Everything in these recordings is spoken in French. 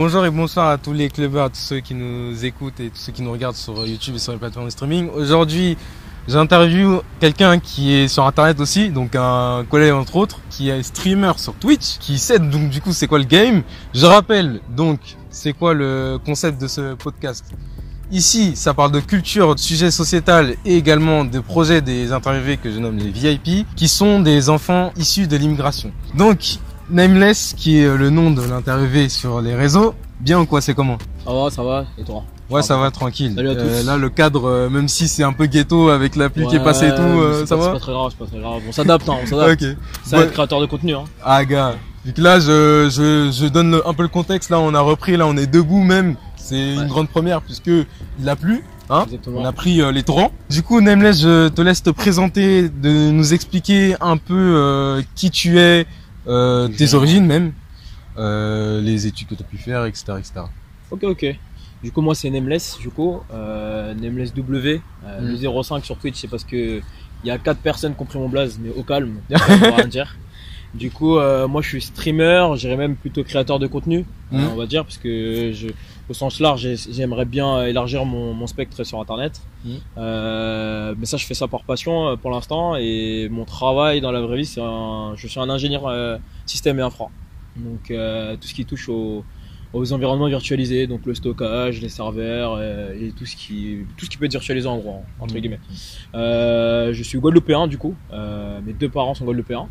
Bonjour et bonsoir à tous les clubbers, à tous ceux qui nous écoutent et tous ceux qui nous regardent sur YouTube et sur les plateformes de streaming. Aujourd'hui, j'interviewe quelqu'un qui est sur internet aussi, donc un collègue entre autres, qui est streamer sur Twitch, qui sait donc du coup c'est quoi le game. Je rappelle donc c'est quoi le concept de ce podcast. Ici, ça parle de culture, de sujets sociétal et également de projets des interviewés que je nomme les VIP, qui sont des enfants issus de l'immigration. Donc, Nameless, qui est le nom de l'interviewé sur les réseaux. Bien ou quoi, c'est comment? Ça va, et toi? Ouais, ça va, tranquille. Salut à tous. Là, le cadre, même si c'est un peu ghetto avec la pluie qui est passée et tout, ça va? C'est pas très grave, On s'adapte, on s'adapte. Ok. Ça va être créateur de contenu, hein. Ah, gars. Vu que là, je donne un peu le contexte. Là, on a repris, là, on est debout même. C'est une grande première puisque il a plu. Hein, on a pris les torrents. Du coup, Nameless, je te laisse te présenter, de nous expliquer un peu qui tu es, tes origines même, les études que tu as pu faire, etc., etc. Ok. Du coup, moi, c'est Nameless, Nameless W. Le 05 sur Twitch, c'est parce que il y a 4 personnes qui ont pris mon blaze, mais au calme, on va rien dire. Du coup, moi, je suis streamer, j'irais même plutôt créateur de contenu, on va dire, parce que au sens large, j'aimerais bien élargir mon spectre sur Internet. Mais ça, je fais ça par passion pour l'instant, et mon travail dans la vraie vie, je suis un ingénieur système et infra. Donc, tout ce qui touche aux environnements virtualisés, donc le stockage, les serveurs et tout ce qui peut être virtualisé en gros, entre guillemets. Je suis guadeloupéen du coup, mes 2 parents sont guadeloupéens.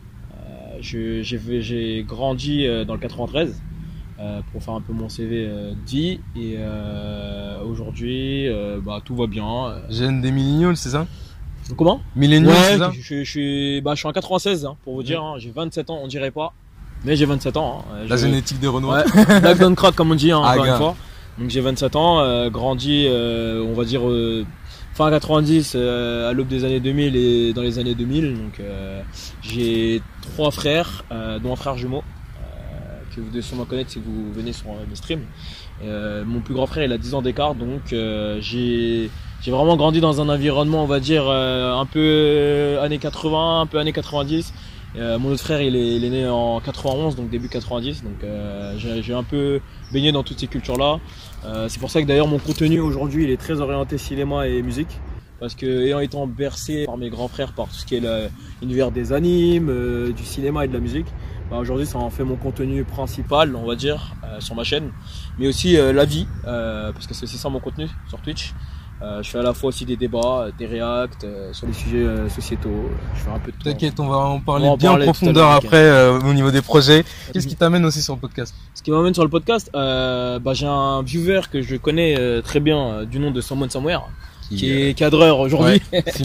J'ai grandi dans le 93 pour faire un peu mon CV dit, et aujourd'hui tout va bien. Jeune des milléniaux, c'est ça? Comment? Milléniaux, c'est ça? Je suis en 96 pour vous dire, j'ai 27 ans, on dirait pas, mais j'ai 27 ans. La génétique des Renois. Ouais, Black Don't Crack comme on dit, encore gars. une fois. Donc j'ai 27 ans, grandi on va dire fin 90 à l'aube des années 2000 et dans les années 2000. Donc j'ai 3 frères, dont un frère jumeau que vous devez sûrement connaître si vous venez sur mes streams. Mon plus grand frère, il a 10 ans d'écart, donc j'ai vraiment grandi dans un environnement, on va dire un peu années 80, un peu années 90. Mon autre frère, il est né en 91, donc début 90, donc j'ai un peu baigné dans toutes ces cultures-là. C'est pour ça que d'ailleurs mon contenu aujourd'hui, il est très orienté cinéma et musique, parce que ayant été bercé par mes grands frères, par tout ce qui est l'univers des animes, du cinéma et de la musique, aujourd'hui ça en fait mon contenu principal, on va dire, sur ma chaîne, mais aussi la vie, parce que c'est aussi ça mon contenu sur Twitch. Je fais à la fois aussi des débats, des reacts sur les sujets sociétaux. Je fais un peu de tout. T'inquiète, on va en parler bien en profondeur après au niveau des projets. Qu'est-ce qui t'amène aussi sur le podcast? Ce qui m'amène sur le podcast, j'ai un viewer que je connais très bien du nom de Someone Somewhere, qui est cadreur aujourd'hui,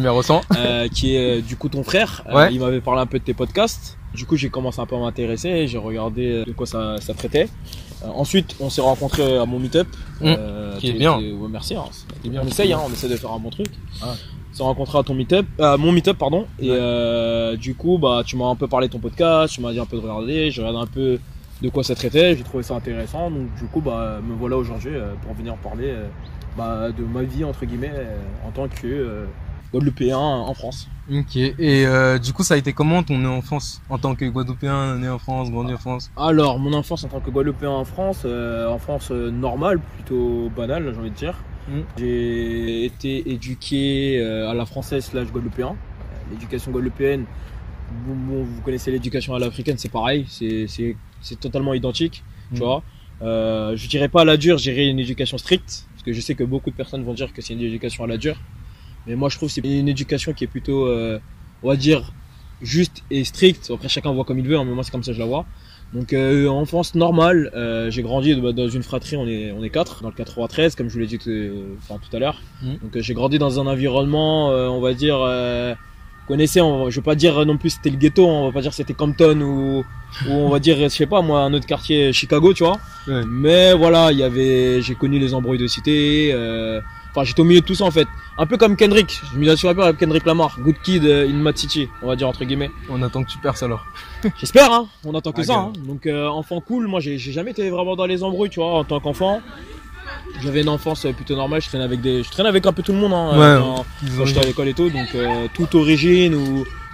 qui est du coup ton frère. Il m'avait parlé un peu de tes podcasts. Du coup, j'ai commencé un peu à m'intéresser, j'ai regardé de quoi ça traitait. Ensuite, on s'est rencontrés à mon meet-up. Qui est bien. Ouais, merci. On essaie de faire un bon truc. On s'est rencontrés à mon meet-up, pardon. Et du coup, tu m'as un peu parlé de ton podcast, tu m'as dit un peu de regarder, j'ai regardé un peu de quoi ça traitait, j'ai trouvé ça intéressant. Donc du coup, me voilà aujourd'hui pour venir parler de ma vie entre guillemets en tant que Guadeloupéen en France. Ok, et du coup ça a été comment ton enfance en tant que Guadeloupéen, né en France, grandi en France? Alors mon enfance en tant que Guadeloupéen en France, normale, plutôt banale j'ai envie de dire. J'ai été éduqué à la française / guadeloupéen. L'éducation guadeloupéenne, vous connaissez l'éducation à l'africaine, c'est pareil, c'est totalement identique, tu vois. Je dirais pas à la dure, je dirais une éducation stricte, parce que je sais que beaucoup de personnes vont dire que c'est une éducation à la dure. Mais moi je trouve que c'est une éducation qui est plutôt, on va dire, juste et stricte. Après chacun voit comme il veut, mais moi c'est comme ça que je la vois. Donc enfance normale, j'ai grandi dans une fratrie, on est 4, dans le 93 comme je vous l'ai dit tout à l'heure. Donc j'ai grandi dans un environnement, on va dire, connaissez, je veux pas dire non plus c'était le ghetto, on va pas dire c'était Compton ou on va dire, je sais pas moi, un autre quartier Chicago, tu vois. Mais voilà, j'ai connu les embrouilles de cité. J'étais au milieu de tout ça en fait. Un peu comme Kendrick. Je m'identifie un peu avec Kendrick Lamar. Good kid in Mad City, on va dire entre guillemets. On attend que tu perces alors. J'espère, hein. On attend que ça. Donc enfant cool. Moi j'ai jamais été vraiment dans les embrouilles, tu vois, en tant qu'enfant. J'avais une enfance plutôt normale. Je traînais avec un peu tout le monde. Quand j'étais à l'école et tout. Donc toute origine ou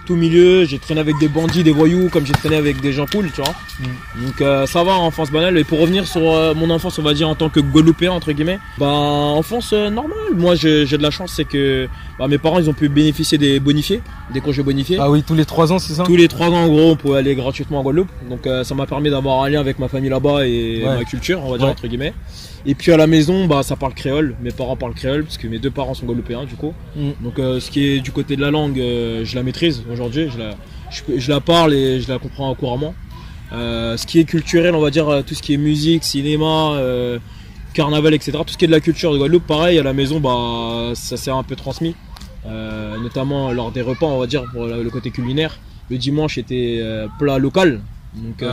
tout milieu, j'ai traîné avec des bandits, des voyous, comme j'ai traîné avec des gens cool, tu vois. Donc ça va, enfance banale. Et pour revenir sur mon enfance, on va dire en tant que Guadeloupéen entre guillemets, bah enfance normale. Moi j'ai de la chance, c'est que mes parents ils ont pu bénéficier des bonifiés, des congés bonifiés. Ah oui, tous les 3 ans, c'est ça? Tous les 3 ans en gros, on pouvait aller gratuitement en Guadeloupe. Donc ça m'a permis d'avoir un lien avec ma famille là-bas et ma culture, on va dire entre guillemets. Et puis à la maison, bah ça parle créole. Mes parents parlent créole parce que mes 2 parents sont guadeloupéens du coup. Donc ce qui est du côté de la langue, je la maîtrise aujourd'hui. Je la parle et je la comprends couramment. Ce qui est culturel, on va dire tout ce qui est musique, cinéma, carnaval, etc. Tout ce qui est de la culture de Guadeloupe, pareil à la maison, bah ça s'est un peu transmis. Notamment lors des repas, on va dire pour le côté culinaire. Le dimanche était plat local. Donc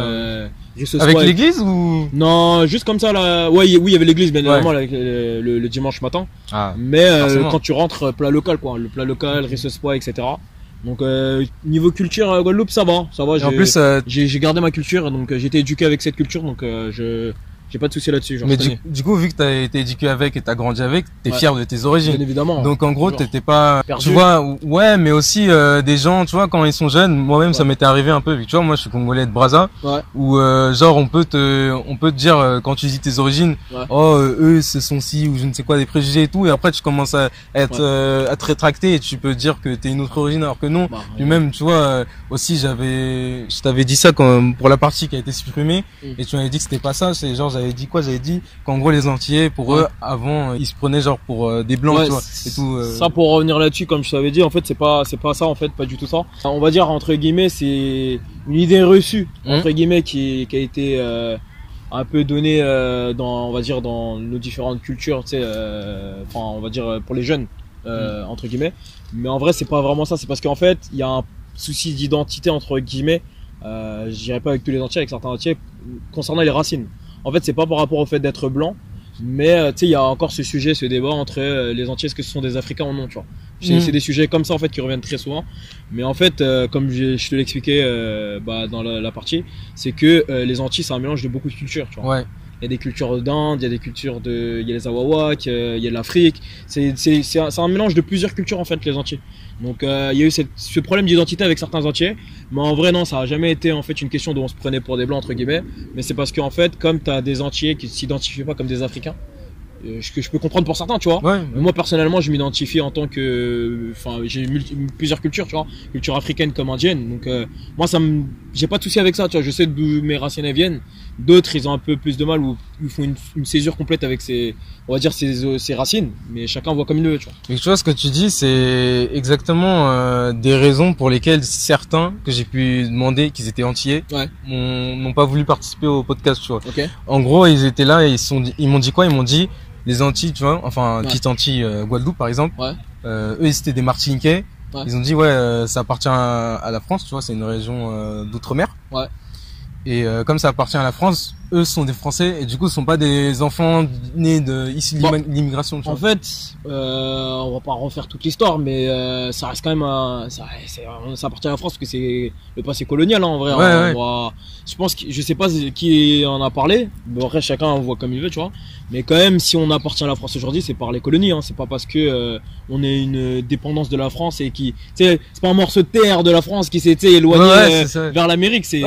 avec l'église ou non, juste comme ça là. Ouais, oui, il y avait l'église bien évidemment le dimanche matin. Mais quand tu rentres, plat local quoi, le plat local, riz sauce pois, etc. Donc niveau culture Guadeloupe, ça va. Et en plus, j'ai gardé ma culture, donc j'ai été éduqué avec cette culture, donc j'ai pas de souci là-dessus. Mais du coup, vu que t'as été éduqué avec et t'as grandi avec, t'es fier de tes origines. Bien évidemment. Donc en gros, t'étais pas, perdu. Tu vois, mais aussi des gens, tu vois, quand ils sont jeunes, moi-même ça m'était arrivé un peu, vu que tu vois, moi je suis congolais de Brazza, où genre on peut te dire quand tu dis tes origines, eux ce sont ci ou je ne sais quoi, des préjugés et tout, et après tu commences à être à te rétracter et tu peux dire que t'es une autre origine alors que non. Puis même, tu vois, aussi je t'avais dit ça quand pour la partie qui a été supprimée, et tu m'avais dit que c'était pas ça, c'est genre j'avais dit qu'en gros les Antillais pour eux avant ils se prenaient genre pour des blancs, tu vois, et tout. Ça pour revenir là-dessus, comme je t'avais dit, en fait c'est pas ça en fait, pas du tout ça. On va dire entre guillemets c'est une idée reçue entre guillemets qui a été un peu donnée dans, on va dire dans nos différentes cultures, tu sais, enfin on va dire pour les jeunes entre guillemets. Mais en vrai c'est pas vraiment ça, c'est parce qu'en fait il y a un souci d'identité entre guillemets. Je dirais pas avec tous les Antillais, avec certains Antillais concernant les racines. En fait, c'est pas par rapport au fait d'être blanc, mais tu sais, il y a encore ce sujet, ce débat entre les Antillais, est-ce que ce sont des Africains ou non, tu vois. C'est des sujets comme ça en fait qui reviennent très souvent. Mais en fait, comme je te l'expliquais dans la partie, c'est que les Antilles, c'est un mélange de beaucoup de cultures, tu vois. Il y a des cultures d'Inde, il y a des cultures il y a les Awawaks, il y a l'Afrique. C'est un mélange de plusieurs cultures en fait, les Antilles. Donc il y a eu ce problème d'identité avec certains Antillais, mais en vrai non, ça a jamais été en fait une question dont on se prenait pour des blancs entre guillemets, mais c'est parce qu'en fait comme t'as des Antillais qui s'identifient pas comme des Africains, que je peux comprendre pour certains, tu vois. Mais moi personnellement, je m'identifie en tant que, enfin, j'ai plusieurs cultures, tu vois, culture africaine comme indienne. Donc moi, j'ai pas de souci avec ça, tu vois. Je sais d'où mes racines viennent. D'autres, ils ont un peu plus de mal ou ils font une césure complète avec on va dire ces racines. Mais chacun voit comme il veut, tu vois. Mais tu vois, ce que tu dis, c'est exactement des raisons pour lesquelles certains que j'ai pu demander qu'ils étaient antillais n'ont pas voulu participer au podcast, tu vois. En gros, ils étaient là et ils m'ont dit quoi? Ils m'ont dit les Antilles, tu vois, enfin petite Antilles, Guadeloupe par exemple. Eux, ils étaient des Martiniquais. Ils ont dit ça appartient à la France, tu vois, c'est une région d'outre-mer. Et comme ça appartient à la France, eux sont des Français et du coup, ce sont pas des enfants nés issus de l'immigration. En fait, on va pas refaire toute l'histoire, mais ça reste quand même ça appartient à la France parce que c'est le passé colonial, hein, en vrai. Je pense que je sais pas qui en a parlé. Bon, après, chacun voit comme il veut, tu vois. Mais quand même, si on appartient à la France aujourd'hui, c'est par les colonies. Hein. C'est pas parce que on est une dépendance de la France et qui, tu sais, c'est pas un morceau de terre de la France qui s'est éloigné vers l'Amérique. C'est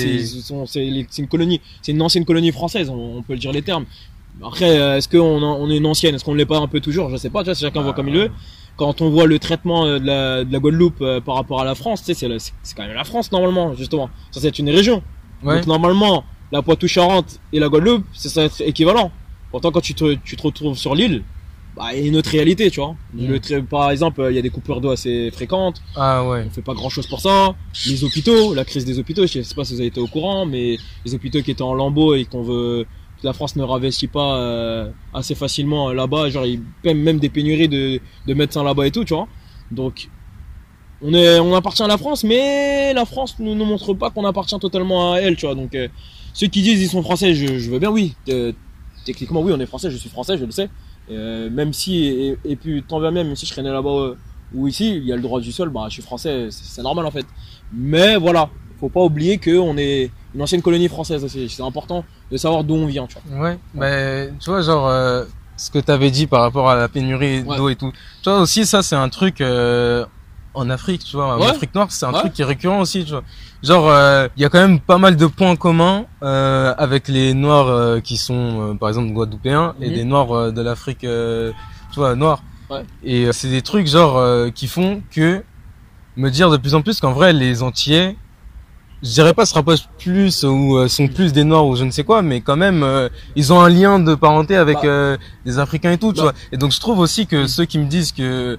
une colonie, c'est une ancienne colonie française. On peut le dire les termes. Après, est-ce qu'on est une ancienne, est-ce qu'on ne l'est pas un peu toujours? Je sais pas. Tu vois, chacun voit comme il veut. Quand on voit le traitement de la Guadeloupe par rapport à la France, tu sais, c'est quand même la France normalement, justement. Ça c'est une région. Donc normalement, la Poitou-Charentes et la Guadeloupe, c'est ça être équivalent. Pourtant, quand tu te retrouves sur l'île, il y a une autre réalité, tu vois. Par exemple, il y a des coupures d'eau assez fréquentes. On fait pas grand chose pour ça. Les hôpitaux, la crise des hôpitaux, je sais pas si vous avez été au courant, mais les hôpitaux qui étaient en lambeaux et que la France ne réinvestit pas assez facilement là-bas, genre ils paient même des pénuries de médecins là-bas et tout, tu vois. Donc on appartient à la France, mais la France ne nous montre pas qu'on appartient totalement à elle, tu vois. Donc ceux qui disent ils sont français, je veux bien, oui. Techniquement oui, on est français, je suis français, je le sais. Même si et puis tant bien même si je serais né là-bas ou ici, il y a le droit du sol, je suis français, c'est normal en fait. Mais voilà, faut pas oublier que on est une ancienne colonie française aussi. C'est important de savoir d'où on vient, tu vois. Mais tu vois genre ce que t'avais dit par rapport à la pénurie d'eau et tout. Tu vois aussi ça c'est un truc en Afrique, tu vois, en Ouais. Afrique noire, c'est un Ouais. truc qui est récurrent aussi, tu vois. Genre, il y a quand même pas mal de points communs avec les Noirs qui sont, par exemple, guadeloupéens et Mhm. des Noirs de l'Afrique, tu vois, noire. Ouais. Et c'est des trucs genre qui font que me dire de plus en plus qu'en vrai, les Antillais, je dirais pas se rapprochent plus ou sont plus des Noirs ou je ne sais quoi, mais quand même, ils ont un lien de parenté avec des Africains et tout, tu Bah. vois. Et donc je trouve aussi que ceux qui me disent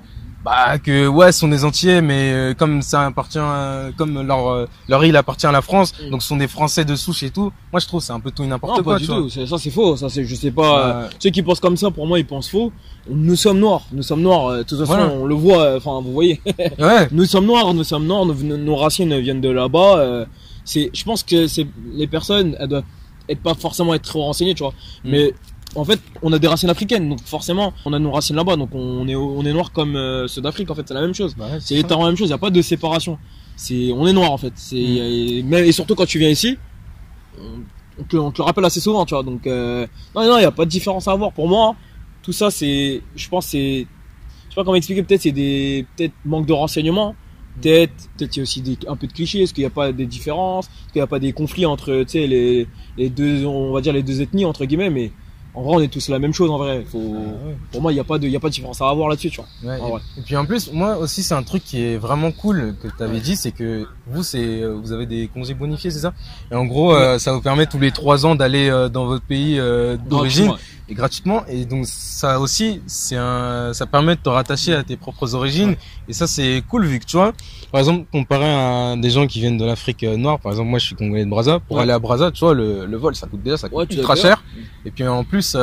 que ouais, ce sont des Antillais, mais comme ça appartient, comme leur île appartient à la France, donc ce sont des Français de souche et tout. Moi, je trouve que c'est un peu tout et n'importe Non, quoi, pas du tu vois. tout. Ça, c'est faux. Ça, c'est, je sais pas. Ceux qui pensent comme ça, pour moi, ils pensent faux. Nous sommes noirs. Nous sommes noirs. De toute façon, Voilà. on le voit. Enfin, vous voyez. Ouais. Nous sommes noirs. Nous sommes noirs. Nos racines viennent de là-bas. Je pense que les personnes, elles doivent pas forcément être trop renseignées, tu vois. Mais en fait, on a des racines africaines, donc forcément, on a nos racines là-bas, donc on est noirs comme ceux d'Afrique. En fait, c'est la même chose. Bah ouais, C'est littéralement la même chose. Il y a pas de séparation. On est noir en fait. Et surtout quand tu viens ici, on te le rappelle assez souvent, tu vois. Donc non, il y a pas de différence à avoir. Pour moi, tout ça, je pense, je sais pas comment expliquer. Peut-être peut-être manque de renseignements. Peut-être il y a aussi un peu de clichés. Est-ce qu'il n'y a pas des différences? Est-ce qu'il n'y a pas des conflits entre, tu sais, les deux, on va dire les deux ethnies entre guillemets, mais en vrai, on est tous la même chose en vrai. Pour moi, il y a pas de différence à avoir là-dessus, tu vois. Ouais, En vrai. et puis en plus, moi aussi, c'est un truc qui est vraiment cool que tu avais dit, c'est que vous avez des congés bonifiés, c'est ça? Et en gros, ça vous permet tous les 3 ans d'aller dans votre pays d'origine et gratuitement. Et donc ça aussi, ça permet de te rattacher à tes propres origines. Ouais. Et ça, c'est cool vu que tu vois, par exemple, comparé à des gens qui viennent de l'Afrique noire, par exemple, moi, je suis congolais de Brazza. Pour aller à Brazza, tu vois, le vol, ça coûte ultra cher. Et puis en plus,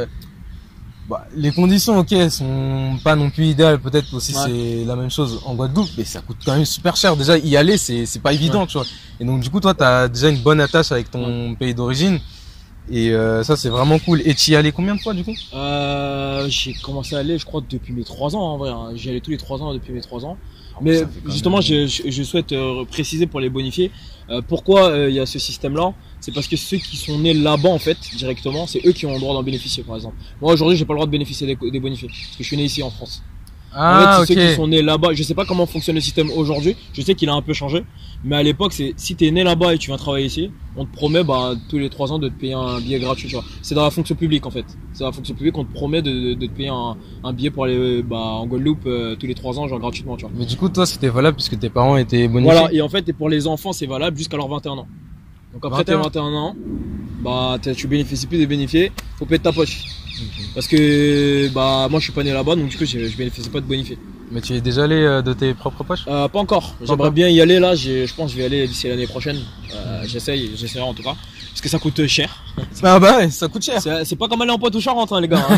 les conditions, ok, elles sont pas non plus idéales. Peut-être aussi c'est la même chose en Guadeloupe, mais ça coûte quand même super cher. Déjà, y aller, c'est pas évident, tu vois. Et donc du coup, toi, t'as déjà une bonne attache avec ton pays d'origine. Et ça, c'est vraiment cool. Et tu y allais combien de fois, du coup? J'ai commencé à aller, je crois, depuis mes 3 ans, en vrai. Hein. J'y allais tous les 3 ans depuis mes 3 ans. Mais justement, je souhaite préciser pour les bonifiés pourquoi il y a ce système-là. C'est parce que ceux qui sont nés là-bas, en fait, directement, c'est eux qui ont le droit d'en bénéficier, par exemple. Moi, aujourd'hui, j'ai pas le droit de bénéficier des bonifiés parce que je suis né ici en France. En fait, c'est ceux qui sont nés là-bas. Je sais pas comment fonctionne le système aujourd'hui. Je sais qu'il a un peu changé. Mais à l'époque, si t'es né là-bas et tu viens travailler ici, on te promet, tous les 3 ans de te payer un billet gratuit, tu vois. C'est dans la fonction publique, en fait. C'est dans la fonction publique qu'on te promet de te payer un billet pour aller, en Guadeloupe, tous les 3 ans, genre gratuitement, tu vois. Mais du coup, toi, c'était valable puisque tes parents étaient bonifiés. Voilà. Et en fait, et pour les enfants, c'est valable jusqu'à leurs 21 ans. Donc après tes 21 ans, tu bénéficies plus des bénéfices, faut payer de ta poche. Parce que moi je suis pas né là-bas, donc du coup je bénéficie pas de bonifiés. Mais tu es déjà allé de tes propres poches? Pas encore. J'aimerais bien y aller là. Je pense que je vais aller d'ici l'année prochaine. J'essaierai en tout cas. Parce que ça coûte cher. Ah bah ouais, ça coûte cher. C'est pas comme aller en Poitou-Charentes, hein, les gars.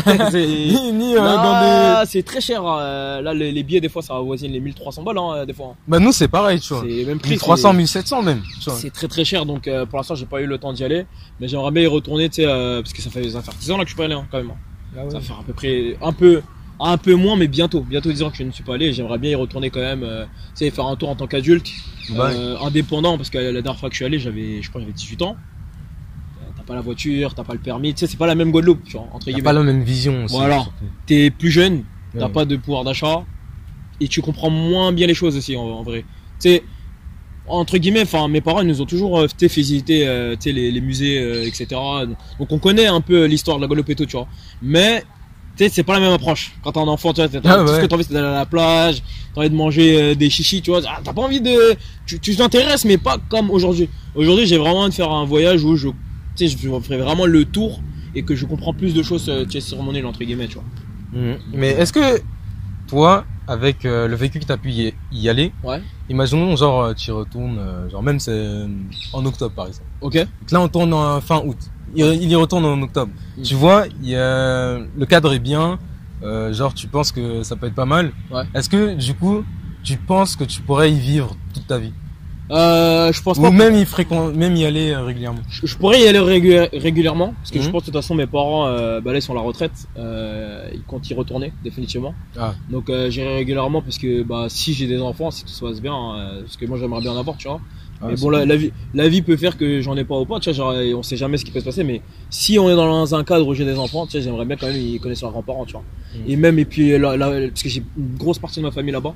C'est très cher. Là, les billets, des fois, ça avoisine les 1300 balles, hein, des fois. Bah nous, c'est pareil, tu vois. C'est même prix. 1300, 1700 même. C'est très très cher. Donc pour l'instant, j'ai pas eu le temps d'y aller. Mais j'aimerais bien y retourner, tu sais, parce que ça fait 10 ans là que je suis pas allé, hein, quand même. Ah ouais. Ça va faire à peu près un peu moins, mais bientôt 10 ans que je ne suis pas allé. J'aimerais bien y retourner quand même, tu sais, faire un tour en tant qu'adulte, indépendant, parce que la dernière fois que je suis allé, je crois que j'avais 18 ans. T'as pas la voiture, t'as pas le permis, tu sais, c'est pas la même Guadeloupe, tu vois, entre guillemets. T'as pas la même vision aussi. Voilà. T'es plus jeune, t'as pas de pouvoir d'achat, et tu comprends moins bien les choses aussi, en vrai. Tu sais, entre guillemets, enfin, mes parents ils nous ont toujours fait visiter, tu sais, les musées, etc. Donc on connaît un peu l'histoire de la Guadeloupe et tout, tu vois. Mais tu sais, c'est pas la même approche. Quand t'es un enfant, tu vois, tout ce que t'as envie, c'est d'aller à la plage, t'as envie de manger des chichis, tu vois. T'as pas envie de, tu t'intéresses, mais pas comme aujourd'hui. Aujourd'hui, j'ai vraiment envie de faire un voyage où je ferai vraiment le tour et que je comprends plus de choses, tu sais, sur mon île, entre guillemets, tu vois. Mais est-ce que toi, avec le vécu que t'as pu y aller, imaginons genre tu y retournes, genre même c'est en octobre par exemple. Ok. Donc là on tourne en fin août. Il y retourne en octobre. Tu vois, le cadre est bien. Genre tu penses que ça peut être pas mal. Est-ce que du coup tu penses que tu pourrais y vivre toute ta vie? Je pense pas. Ou même y aller régulièrement. Je pourrais y aller régulièrement parce que je pense que de toute façon mes parents là ils sont à la retraite, ils comptent y retourner définitivement. Donc j'irai régulièrement parce que si j'ai des enfants, si tout se passe bien, parce que moi j'aimerais bien en avoir, tu vois. Mais bon, la vie peut faire que j'en ai pas ou pas, tu vois, genre, on sait jamais ce qui peut se passer, mais si on est dans un cadre où j'ai des enfants, tu sais, j'aimerais bien quand même qu'ils connaissent leurs grands-parents, tu vois. Et puis parce que j'ai une grosse partie de ma famille là-bas.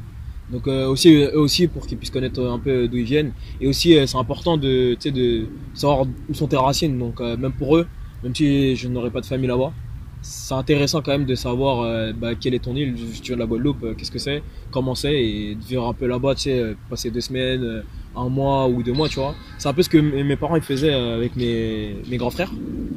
Donc eux aussi pour qu'ils puissent connaître un peu d'où ils viennent. Et aussi c'est important de savoir où sont tes racines. Donc même pour eux, même si je n'aurais pas de famille là-bas, c'est intéressant quand même de savoir quelle est ton île. Si tu viens de la Guadeloupe, qu'est-ce que c'est, comment c'est, et de vivre un peu là-bas, tu sais, passer 2 semaines, un mois ou 2 mois, tu vois. C'est un peu ce que mes parents ils faisaient avec mes grands frères.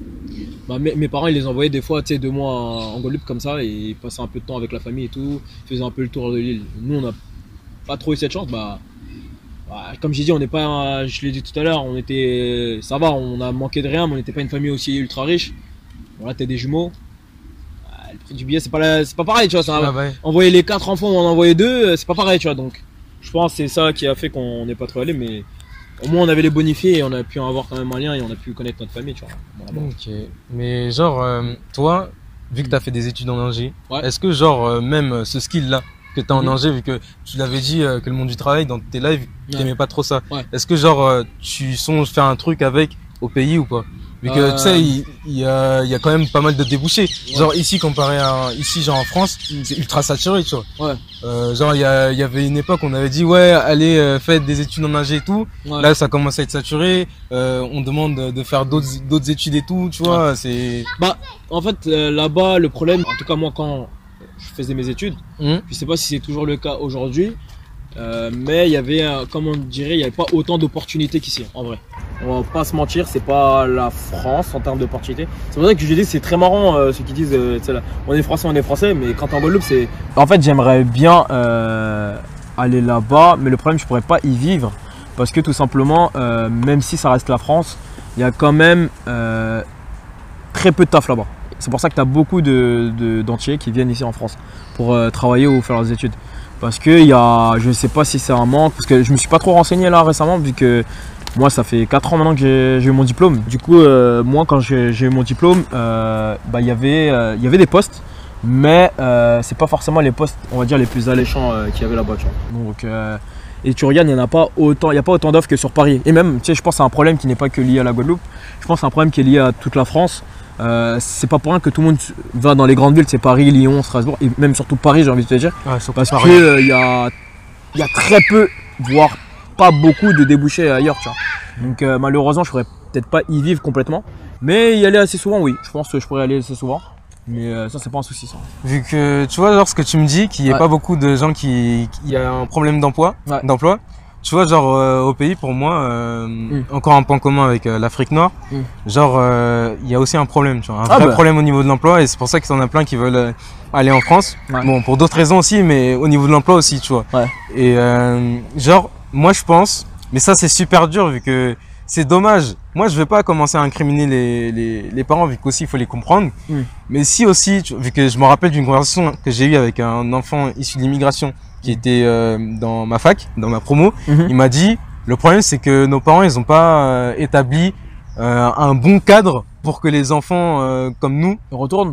Mes parents ils les envoyaient des fois, tu sais, 2 mois en Guadeloupe comme ça, et ils passaient un peu de temps avec la famille et tout, ils faisaient un peu le tour de l'île. Nous on n'a pas trop eu cette chance. Comme j'ai dit, on n'est pas, je l'ai dit tout à l'heure, on était, ça va, on a manqué de rien, mais on n'était pas une famille aussi ultra riche. Voilà, t'as des jumeaux. Le prix du billet, c'est pas pareil, tu vois. Ça, envoyer les 4 enfants ou en envoyer 2, c'est pas pareil, tu vois. Donc, je pense que c'est ça qui a fait qu'on n'est pas trop allé, mais au moins on avait les bonifiés et on a pu en avoir quand même un lien et on a pu connaître notre famille, tu vois. Voilà. Ok. Mais genre, toi, vu que t'as fait des études en ingé, ouais. Est-ce que genre, même ce skill-là que t'as en ingé, vu que tu l'avais dit que le monde du travail, dans tes lives, t'aimais pas trop ça. Ouais. Est-ce que genre, tu songes faire un truc avec au pays ou pas? Vu que tu sais, il y a quand même pas mal de débouchés. Ouais. Genre ici comparé à ici, genre en France, c'est ultra saturé, tu vois. Ouais. Genre il y avait une époque on avait dit ouais allez faites des études en ingé et tout. Ouais. Là ça commence à être saturé. On demande de faire d'autres études et tout, tu vois. Ouais. C'est. En fait là-bas le problème, en tout cas moi quand je faisais mes études, je sais pas si c'est toujours le cas aujourd'hui. Mais il y avait, comme on dirait, il n'y avait pas autant d'opportunités qu'ici, en vrai. On va pas se mentir, c'est pas la France en termes d'opportunités. C'est pour ça que je dis c'est très marrant ceux qui disent on est français, mais quand t'es en Guadeloupe, c'est. En fait, j'aimerais bien aller là-bas, mais le problème, je pourrais pas y vivre parce que tout simplement, même si ça reste la France, il y a quand même très peu de taf là-bas. C'est pour ça que tu as beaucoup d'entiers qui viennent ici en France pour travailler ou faire leurs études. Parce que je ne sais pas si c'est un manque, parce que je me suis pas trop renseigné là récemment, vu que moi ça fait 4 ans maintenant que j'ai eu mon diplôme. Du coup, moi quand j'ai eu mon diplôme, y avait des postes, mais c'est pas forcément les postes, on va dire, les plus alléchants qu'il y avait là-bas. Donc, et tu regardes, il n'y a pas autant d'offres que sur Paris. Et même, tu sais, je pense que c'est un problème qui n'est pas que lié à la Guadeloupe, je pense que c'est un problème qui est lié à toute la France. C'est pas pour rien que tout le monde va dans les grandes villes, c'est Paris, Lyon, Strasbourg, et même surtout Paris, j'ai envie de te dire. Ouais, parce que il y a très peu, voire pas beaucoup de débouchés ailleurs, tu vois. Donc malheureusement, je pourrais peut-être pas y vivre complètement, mais y aller assez souvent, oui. Je pense que je pourrais y aller assez souvent, mais ça c'est pas un souci, ça. Vu que tu vois, genre ce que tu me dis, qu'il n'y a pas beaucoup de gens qui y a un problème d'emploi. Tu vois, genre au pays, pour moi, encore un point commun avec l'Afrique noire, genre il y a aussi un problème, tu vois, un vrai problème au niveau de l'emploi, et c'est pour ça qu'il y en a plein qui veulent aller en France. Ouais. Bon, pour d'autres raisons aussi, mais au niveau de l'emploi aussi, tu vois. Ouais. Et genre, moi je pense, mais ça c'est super dur vu que c'est dommage. Moi je vais pas commencer à incriminer les parents vu qu'aussi il faut les comprendre. Mais si aussi, vu que je me rappelle d'une conversation que j'ai eue avec un enfant issu de l'immigration, qui était dans ma fac, dans ma promo, il m'a dit le problème c'est que nos parents ils ont pas établi un bon cadre pour que les enfants comme nous retournent,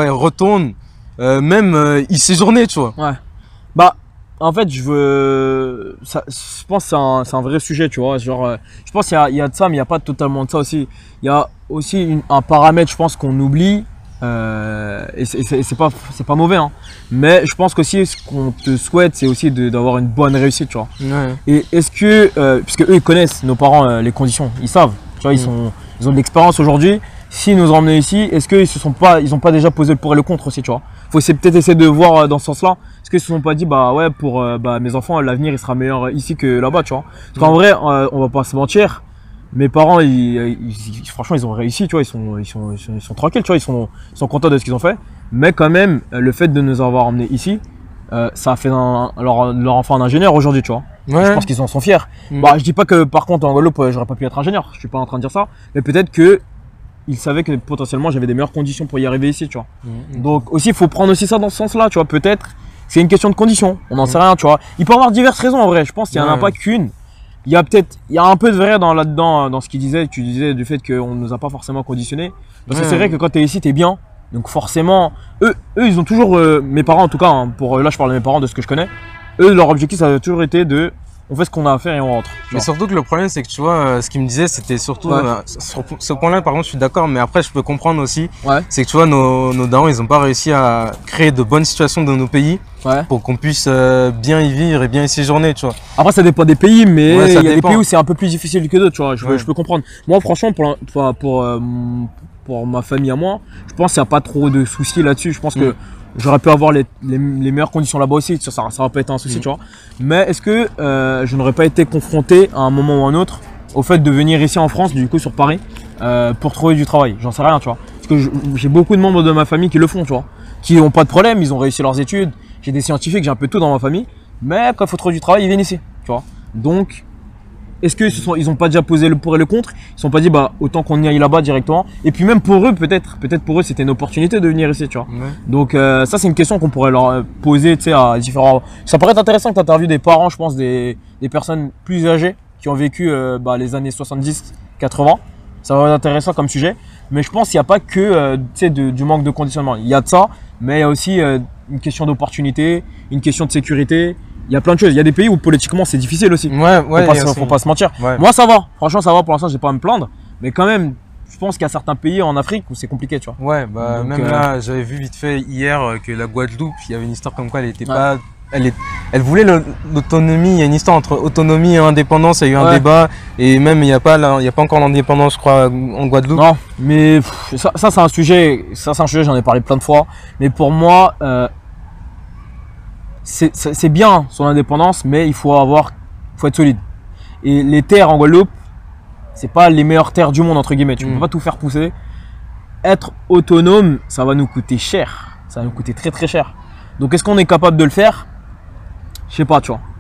même y séjourner, tu vois. Ouais. En fait je pense que c'est un vrai sujet, tu vois, genre je pense qu'il y a de ça, mais il n'y a pas totalement de ça aussi. Il y a aussi un paramètre, je pense, qu'on oublie. Et c'est pas mauvais, hein. Mais je pense qu'aussi ce qu'on te souhaite c'est aussi d'avoir une bonne réussite, tu vois. Ouais. Et est-ce que puisque eux ils connaissent, nos parents, les conditions, ils savent, tu vois, ils ont de l'expérience aujourd'hui. S'ils nous ont emmenés ici, est-ce qu'ils ils ont pas déjà posé le pour et le contre aussi, tu vois. Faut peut-être essayer de voir dans ce sens-là. Est-ce qu'ils se sont pas dit ouais, pour mes enfants, l'avenir il sera meilleur ici que là-bas, tu vois. Parce qu'en vrai, on va pas se mentir, mes parents, franchement, ils ont réussi, tu vois, ils sont tranquilles, tu vois, ils sont contents de ce qu'ils ont fait. Mais quand même, le fait de nous avoir emmenés ici, ça a fait leur enfant un ingénieur aujourd'hui, tu vois. Ouais. Je pense qu'ils en sont fiers. Je dis pas que par contre en Guadeloupe, j'aurais pas pu être ingénieur. Je suis pas en train de dire ça, mais peut-être que ils savaient que potentiellement j'avais des meilleures conditions pour y arriver ici, tu vois. Donc aussi, il faut prendre aussi ça dans ce sens-là, tu vois. Peut-être c'est une question de conditions, on n'en sait rien, tu vois. Il peut y avoir diverses raisons en vrai. Je pense qu'il n'y en a pas qu'une. Il y a un peu de vrai là-dedans, dans ce qu'il disait. Tu disais du fait qu'on ne nous a pas forcément conditionnés. Parce que c'est vrai que quand tu es ici, tu es bien. Donc forcément, eux, ils ont toujours, mes parents en tout cas, là je parle de mes parents, de ce que je connais. Eux, leur objectif, ça a toujours été de on fait ce qu'on a à faire et on rentre. Mais surtout que le problème, c'est que tu vois, ce qu'il me disait, c'était surtout sur ce point-là, par contre, je suis d'accord, mais après, je peux comprendre aussi. C'est que tu vois, nos darons, ils n'ont pas réussi à créer de bonnes situations dans nos pays pour qu'on puisse bien y vivre et bien y séjourner, tu vois. Après, ça dépend des pays, mais il y a des pays où c'est un peu plus difficile que d'autres, tu vois. Je peux comprendre. Moi, franchement, pour ma famille à moi, je pense qu'il n'y a pas trop de soucis là-dessus. Je pense que j'aurais pu avoir les meilleures conditions là-bas aussi, ça va pas être un souci, tu vois. Mais est-ce que je n'aurais pas été confronté à un moment ou à un autre au fait de venir ici en France, du coup sur Paris, pour trouver du travail? J'en sais rien, tu vois. Parce que j'ai beaucoup de membres de ma famille qui le font, tu vois. Qui n'ont pas de problème, ils ont réussi leurs études. J'ai des scientifiques, j'ai un peu tout dans ma famille. Mais quand il faut trouver du travail, ils viennent ici, tu vois. Donc, est-ce qu'ils n'ont pas déjà posé le pour et le contre? Ils ne se sont pas dit, bah, autant qu'on y aille là-bas directement. Et puis même pour eux, peut-être pour eux, c'était une opportunité de venir ici, tu vois. Donc ça, c'est une question qu'on pourrait leur poser, tu sais, à différents... Ça pourrait être intéressant que tu interviewes des parents, je pense, des personnes plus âgées qui ont vécu les années 70, 80. Ça va être intéressant comme sujet. Mais je pense qu'il n'y a pas que tu sais, du manque de conditionnement. Il y a de ça, mais il y a aussi une question d'opportunité, une question de sécurité. Il y a plein de choses. Il y a des pays où politiquement c'est difficile aussi. Faut pas se mentir. Moi ça va. Franchement ça va. Pour l'instant j'ai pas à me plaindre. Mais quand même, je pense qu'il y a certains pays en Afrique où c'est compliqué, tu vois. Donc, même là, j'avais vu vite fait hier que la Guadeloupe, il y avait une histoire comme quoi elle était pas. Elle voulait l'autonomie. Il y a une histoire entre autonomie et indépendance. Il y a eu un débat et même il n'y a pas encore l'indépendance, je crois, en Guadeloupe. Non, mais ça c'est un sujet. J'en ai parlé plein de fois. Mais pour moi. C'est bien son indépendance, mais il faut être solide. Et les terres en Guadeloupe, c'est pas les meilleures terres du monde entre guillemets. Tu peux pas tout faire pousser. Être autonome, ça va nous coûter cher. Ça va nous coûter très très cher. Donc est-ce qu'on est capable de le faire? Je sais pas, tu vois.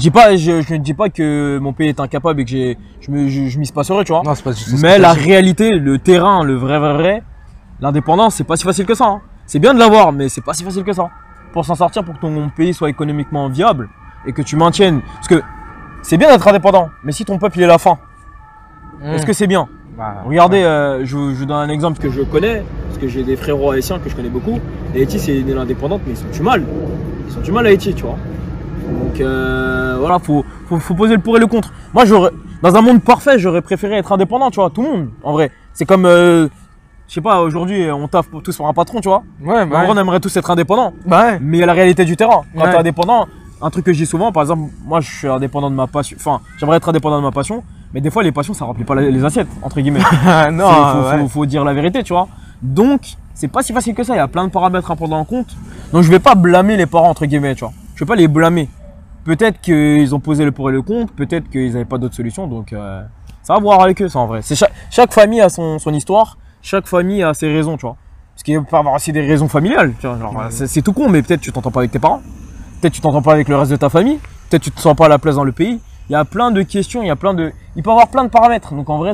Je ne dis pas que mon pays est incapable et que je mise pas sur eux, tu vois. Non, c'est pas juste mais la réalité, le terrain, le vrai, l'indépendance, c'est pas si facile que ça. Hein. C'est bien de l'avoir, mais c'est pas si facile que ça. Pour s'en sortir, pour que ton pays soit économiquement viable et que tu maintiennes. Parce que c'est bien d'être indépendant, mais si ton peuple il est à la faim, est-ce que c'est bien? Regardez, je vous donne un exemple que je connais, parce que j'ai des frérots haïtiens que je connais beaucoup. Et Haïti, c'est une île indépendante, mais ils sont du mal. Ils sont du mal à Haïti, tu vois. Donc voilà, faut poser le pour et le contre. Moi, dans un monde parfait, j'aurais préféré être indépendant, tu vois, tout le monde, en vrai. C'est comme. Je sais pas, aujourd'hui, on taffe tous pour un patron, tu vois. En vrai, on aimerait tous être indépendants. Mais il y a la réalité du terrain. Quand tu es indépendant, un truc que je dis souvent, par exemple, moi je suis indépendant de ma passion. Enfin, j'aimerais être indépendant de ma passion, mais des fois, les passions, ça remplit pas les assiettes, entre guillemets. Faut dire la vérité, tu vois. Donc, c'est pas si facile que ça. Il y a plein de paramètres à prendre en compte. Donc, je vais pas blâmer les parents, entre guillemets, tu vois. Je vais pas les blâmer. Peut-être qu'ils ont posé le pour et le contre, peut-être qu'ils n'avaient pas d'autre solution. Donc, ça va voir avec eux, ça en vrai. Chaque famille a son histoire. Chaque famille a ses raisons, tu vois. Parce qu'il peut y avoir aussi des raisons familiales, tu vois. C'est tout con, mais peut-être tu t'entends pas avec tes parents. Peut-être tu t'entends pas avec le reste de ta famille. Peut-être tu te sens pas à la place dans le pays. Il y a plein de questions, il peut y avoir plein de paramètres. Donc en vrai,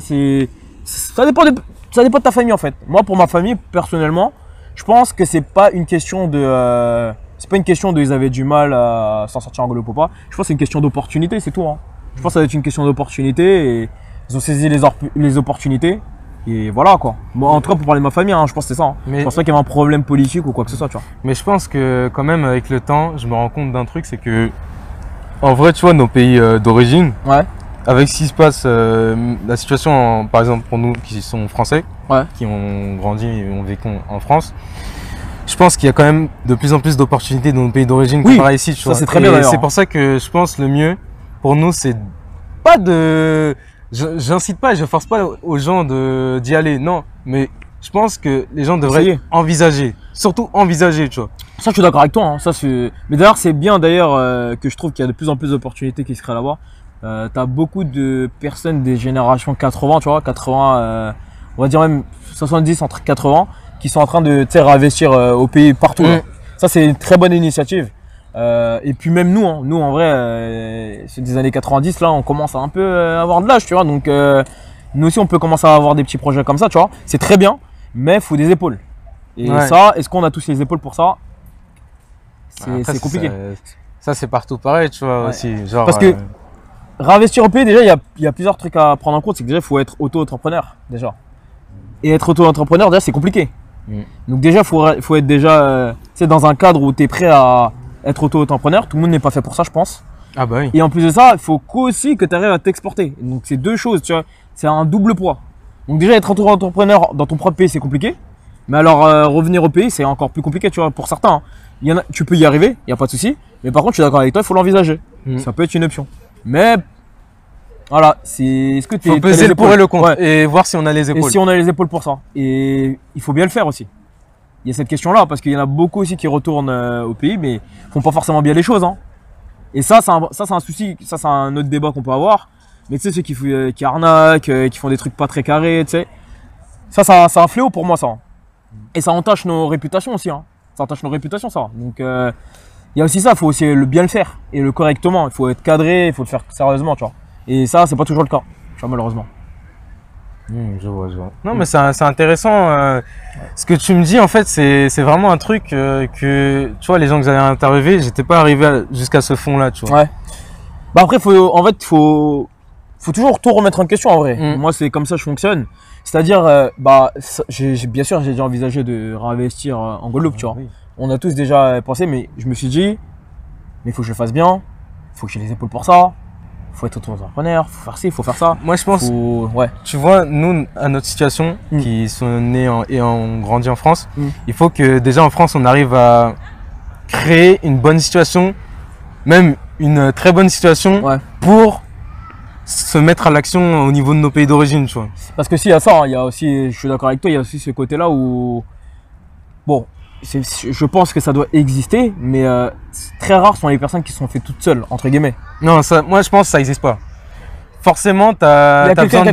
ça dépend de ta famille en fait. Moi, pour ma famille, personnellement, je pense que c'est pas une question de ils avaient du mal à s'en sortir en Guadeloupe ou pas. Je pense que c'est une question d'opportunité, c'est tout. Hein. Je pense que ça va être une question d'opportunité et ils ont saisi les opportunités. Et voilà quoi. Moi, en tout cas, pour parler de ma famille, hein, je pense que c'est ça. Hein. Je pense pas qu'il y avait un problème politique ou quoi que ce soit, tu vois. Mais je pense que quand même, avec le temps, je me rends compte d'un truc, c'est que en vrai, tu vois, nos pays d'origine, avec ce qui se passe, la situation, par exemple pour nous qui sont français, qui ont grandi et ont vécu en France, je pense qu'il y a quand même de plus en plus d'opportunités dans nos pays d'origine comparé ici, tu vois. C'est très bien d'ailleurs. C'est pour ça que je pense le mieux pour nous, c'est pas de... J'incite pas, je force pas aux gens d'y aller, non. Mais je pense que les gens devraient envisager, surtout envisager, tu vois. Ça, je suis d'accord avec toi. Hein. Mais d'ailleurs, c'est bien que je trouve qu'il y a de plus en plus d'opportunités qui se créent là-bas. T'as beaucoup de personnes des générations 80, tu vois, 80, on va dire même 70 entre 80, qui sont en train de réinvestir au pays partout. Ça, c'est une très bonne initiative. Et puis même nous, nous en vrai, c'est des années 90, là, on commence à un peu avoir de l'âge, tu vois. Donc nous aussi, on peut commencer à avoir des petits projets comme ça, tu vois. C'est très bien, mais il faut des épaules. Et ça, est-ce qu'on a tous les épaules pour ça? C'est compliqué. Ça, c'est partout pareil, tu vois, aussi. Genre, parce que réinvestir au pays, déjà, il y a plusieurs trucs à prendre en compte. C'est que déjà, il faut être auto-entrepreneur, déjà. Et être auto-entrepreneur, déjà, c'est compliqué. Donc déjà, il faut être déjà dans un cadre où tu es prêt à être auto-entrepreneur. Tout le monde n'est pas fait pour ça, je pense. Ah bah oui. Et en plus de ça, il faut aussi que tu arrives à t'exporter. Donc c'est deux choses, tu vois. C'est un double poids. Donc déjà, être entrepreneur dans ton propre pays, c'est compliqué. Mais alors, revenir au pays, c'est encore plus compliqué, tu vois, pour certains. Hein. Il y en a, tu peux y arriver, il n'y a pas de souci. Mais par contre, je suis d'accord avec toi, il faut l'envisager. Ça peut être une option. Mais voilà, est-ce que tu faut peser le pour et le contre et voir si on a les épaules. Et si on a les épaules pour ça. Et il faut bien le faire aussi. Il y a cette question-là, parce qu'il y en a beaucoup aussi qui retournent au pays, mais font pas forcément bien les choses. Hein. Et ça, c'est un souci, ça, c'est un autre débat qu'on peut avoir. Mais tu sais, ceux qui arnaquent, qui font des trucs pas très carrés, tu sais. Ça, c'est un fléau pour moi, ça. Et ça entache nos réputations aussi. Hein. Ça entache nos réputations, ça. Donc, il y a aussi ça, il faut aussi bien le faire et le correctement. Il faut être cadré, il faut le faire sérieusement, tu vois. Et ça, c'est pas toujours le cas, tu vois, malheureusement. Je vois. Non, mais c'est intéressant. Ce que tu me dis, en fait, c'est vraiment un truc que, tu vois, les gens que j'avais interviewés, j'étais pas arrivé jusqu'à ce fond-là, tu vois. Ouais. Bah après, faut toujours tout remettre en question, en vrai. Moi, c'est comme ça que je fonctionne. C'est-à-dire, bien sûr, j'ai déjà envisagé de réinvestir en Guadeloupe, tu vois. Oui. On a tous déjà pensé, mais je me suis dit, mais il faut que je le fasse bien, il faut que j'ai les épaules pour ça. Faut être auto-entrepreneur, faut faire ci, faut faire ça. Moi, je pense, tu vois, nous, à notre situation, qui sont nés et ont grandi en France, il faut que déjà en France, on arrive à créer une bonne situation, même une très bonne situation pour se mettre à l'action au niveau de nos pays d'origine, tu vois. Parce que s'il y a ça, il y a aussi, je suis d'accord avec toi, il y a aussi ce côté-là où, bon, je pense que ça doit exister, mais très rares sont les personnes qui sont faites toutes seules, entre guillemets. Non, moi je pense que ça n'existe pas. Forcément, tu as besoin,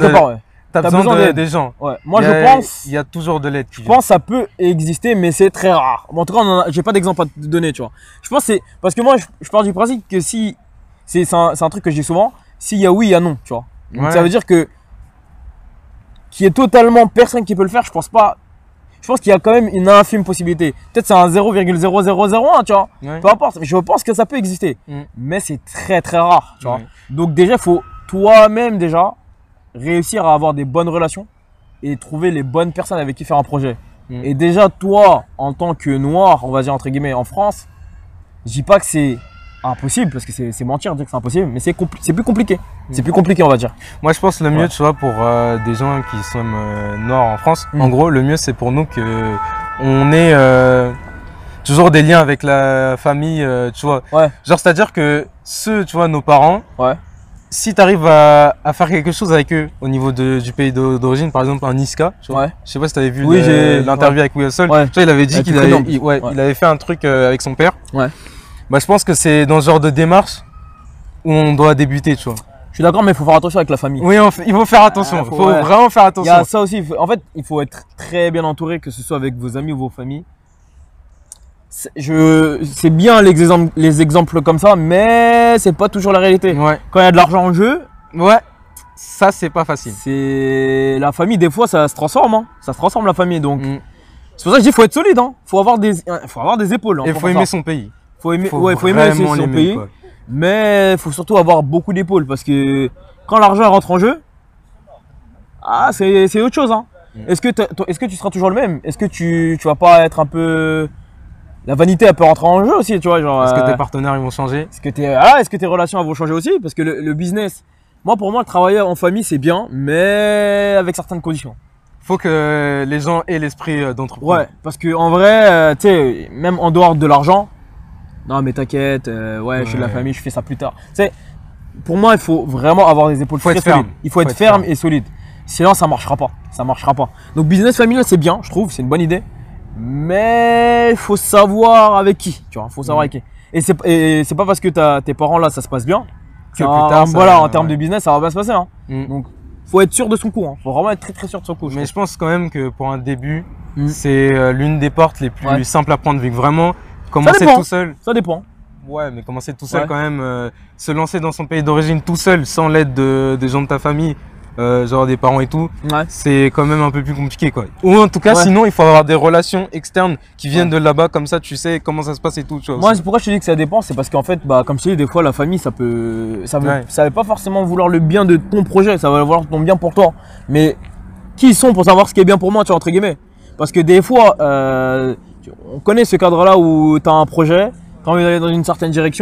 des gens. Ouais. Moi je pense. Il y a toujours de l'aide. Je pense que ça peut exister, mais c'est très rare. En tout cas, j'ai pas d'exemple à te donner, tu vois. Je pense que c'est. Parce que moi, je pars du principe que si. C'est un truc que je dis souvent. S'il y a oui, il y a non, tu vois. Donc ça veut dire que. Qu'il y ait totalement personne qui peut le faire, je pense pas. Je pense qu'il y a quand même une infime possibilité. Peut-être c'est un 0,0001, tu vois. Peu importe. Je pense que ça peut exister. Mais c'est très très rare, tu vois. Donc déjà, il faut toi-même déjà réussir à avoir des bonnes relations et trouver les bonnes personnes avec qui faire un projet. Et déjà, toi, en tant que noir, on va dire entre guillemets, en France, je dis pas que c'est impossible parce que c'est mentir de dire que c'est impossible, mais c'est plus compliqué. C'est plus compliqué, on va dire. Moi, je pense que le mieux, tu vois, pour des gens qui sont noirs en France, en gros, le mieux, c'est pour nous que on ait toujours des liens avec la famille, tu vois. Genre, c'est-à-dire que ceux, tu vois, nos parents, si tu arrives à faire quelque chose avec eux au niveau du pays d'origine, par exemple un Niska, tu vois. Je sais pas si tu avais vu l'interview avec Will Sol. Tu vois, il avait dit qu'il avait fait un truc avec son père. Bah, je pense que c'est dans ce genre de démarche où on doit débuter, tu vois. Je suis d'accord, mais il faut faire attention avec la famille. Oui, il faut faire attention. Il faut vraiment faire attention. Il y a ça aussi. En fait, il faut être très bien entouré, que ce soit avec vos amis ou vos familles. C'est bien les exemples comme ça, mais c'est pas toujours la réalité. Quand il y a de l'argent en jeu, ça c'est pas facile. C'est la famille, des fois ça se transforme, hein. Ça se transforme la famille, donc c'est pour ça que je dis faut être solide, hein. Faut avoir des épaules. Hein, et faut aimer son pays. Faut aimer son pays, quoi. Mais il faut surtout avoir beaucoup d'épaules parce que quand l'argent rentre en jeu, c'est autre chose, hein. Est-ce que tu seras toujours le même? Est-ce que tu vas pas être un peu... La vanité, elle peut rentrer en jeu aussi, tu vois. Est-ce que tes partenaires ils vont changer? Est-ce que tes relations vont changer aussi? Parce que le business, pour moi, le travailler en famille, c'est bien, mais avec certaines conditions. Faut que les gens aient l'esprit d'entrepreneur. Ouais, parce que en vrai, tu sais, même en dehors de l'argent, non mais t'inquiète, je suis de la famille, je fais ça plus tard. Tu sais, pour moi, il faut vraiment avoir des épaules très solides. Il faut être ferme et solide. Sinon, ça marchera pas. Ça marchera pas. Donc, business familial, c'est bien, je trouve, c'est une bonne idée. Mais il faut savoir avec qui, tu vois. Faut savoir avec qui. Et c'est pas parce que tes parents là, ça se passe bien que plus tard, en termes de business, ça va pas se passer. Hein. Donc, faut être sûr de son coup. Hein. Faut vraiment être très très sûr de son coup. Mais je pense quand même que pour un début, c'est l'une des portes les plus simples à prendre, vu que vraiment commencer tout seul. Ça dépend. Ouais, mais commencer tout seul quand même, se lancer dans son pays d'origine tout seul, sans l'aide des gens de ta famille, genre des parents et tout, c'est quand même un peu plus compliqué, quoi. Ou en tout cas, sinon, il faut avoir des relations externes qui viennent de là-bas, comme ça, tu sais comment ça se passe et tout. Tu vois, moi, pourquoi je te dis que ça dépend, c'est parce qu'en fait, comme je te dis, des fois, la famille, ça veut pas forcément vouloir le bien de ton projet, ça va vouloir ton bien pour toi. Mais qui ils sont pour savoir ce qui est bien pour moi, tu vois, entre guillemets. Parce que des fois, on connaît ce cadre-là où tu as un projet, tu as envie d'aller dans une certaine direction,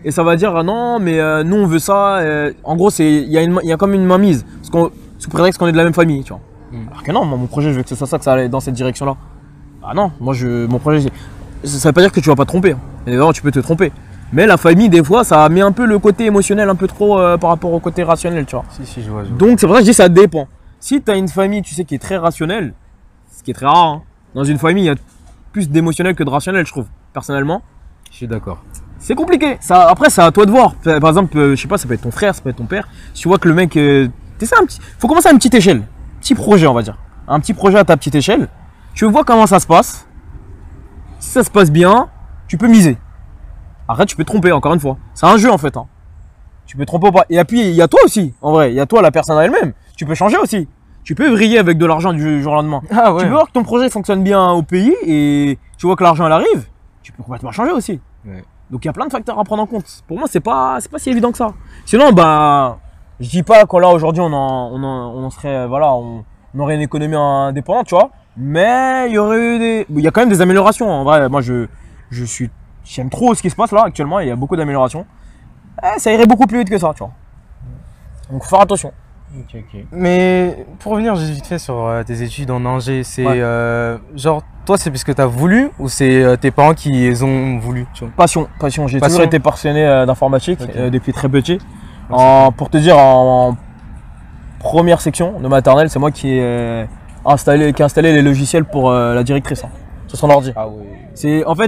et ça va dire ah non mais nous on veut ça. En gros il y a comme une mainmise sous prétexte qu'on est de la même famille, tu vois. Alors que non, moi, mon projet je veux que ce soit ça, que ça aille dans cette direction là. Ah non, moi mon projet ça veut pas dire que tu vas pas te tromper. Hein. Évidemment tu peux te tromper. Mais la famille des fois ça met un peu le côté émotionnel un peu trop par rapport au côté rationnel, tu vois. Si, je vois. Donc c'est pour ça que je dis ça dépend. Si tu as une famille tu sais qui est très rationnelle, ce qui est très rare, hein. Dans une famille il y a plus d'émotionnel que de rationnel je trouve, personnellement. Je suis d'accord. C'est compliqué. Ça, après, c'est à toi de voir. Par exemple, je sais pas, ça peut être ton frère, ça peut être ton père. Si tu vois que le mec, faut commencer à une petite échelle, petit projet, on va dire. Un petit projet à ta petite échelle. Tu vois comment ça se passe. Si ça se passe bien, tu peux miser. Après, tu peux te tromper, encore une fois. C'est un jeu en fait. Hein. Tu peux te tromper ou pas. Et puis, il y a toi aussi, en vrai. Il y a toi, la personne elle-même. Tu peux changer aussi. Tu peux vriller avec de l'argent du jour au lendemain. Ah ouais. Tu peux voir que ton projet fonctionne bien au pays et tu vois que l'argent elle arrive. Tu peux complètement changer aussi. Ouais. Donc il y a plein de facteurs à prendre en compte. Pour moi, c'est pas si évident que ça. Sinon, bah, je dis pas qu'on là aujourd'hui on en serait, voilà, on aurait une économie indépendante, tu vois. Mais il y aurait il y a quand même des améliorations. En vrai, moi j'aime trop ce qui se passe là actuellement. Il y a beaucoup d'améliorations. Ça irait beaucoup plus vite que ça, tu vois. Donc faut faire attention. Ok. Mais pour revenir juste vite fait sur tes études en Angers, c'est genre toi c'est parce que tu as voulu ou c'est tes parents qui les ont voulu, tu vois? Passion. J'ai toujours été passionné d'informatique depuis très petit. Pour te dire, en première section de maternelle, c'est moi qui ai installé les logiciels pour la directrice sur son ordi. Ah oui. C'est en fait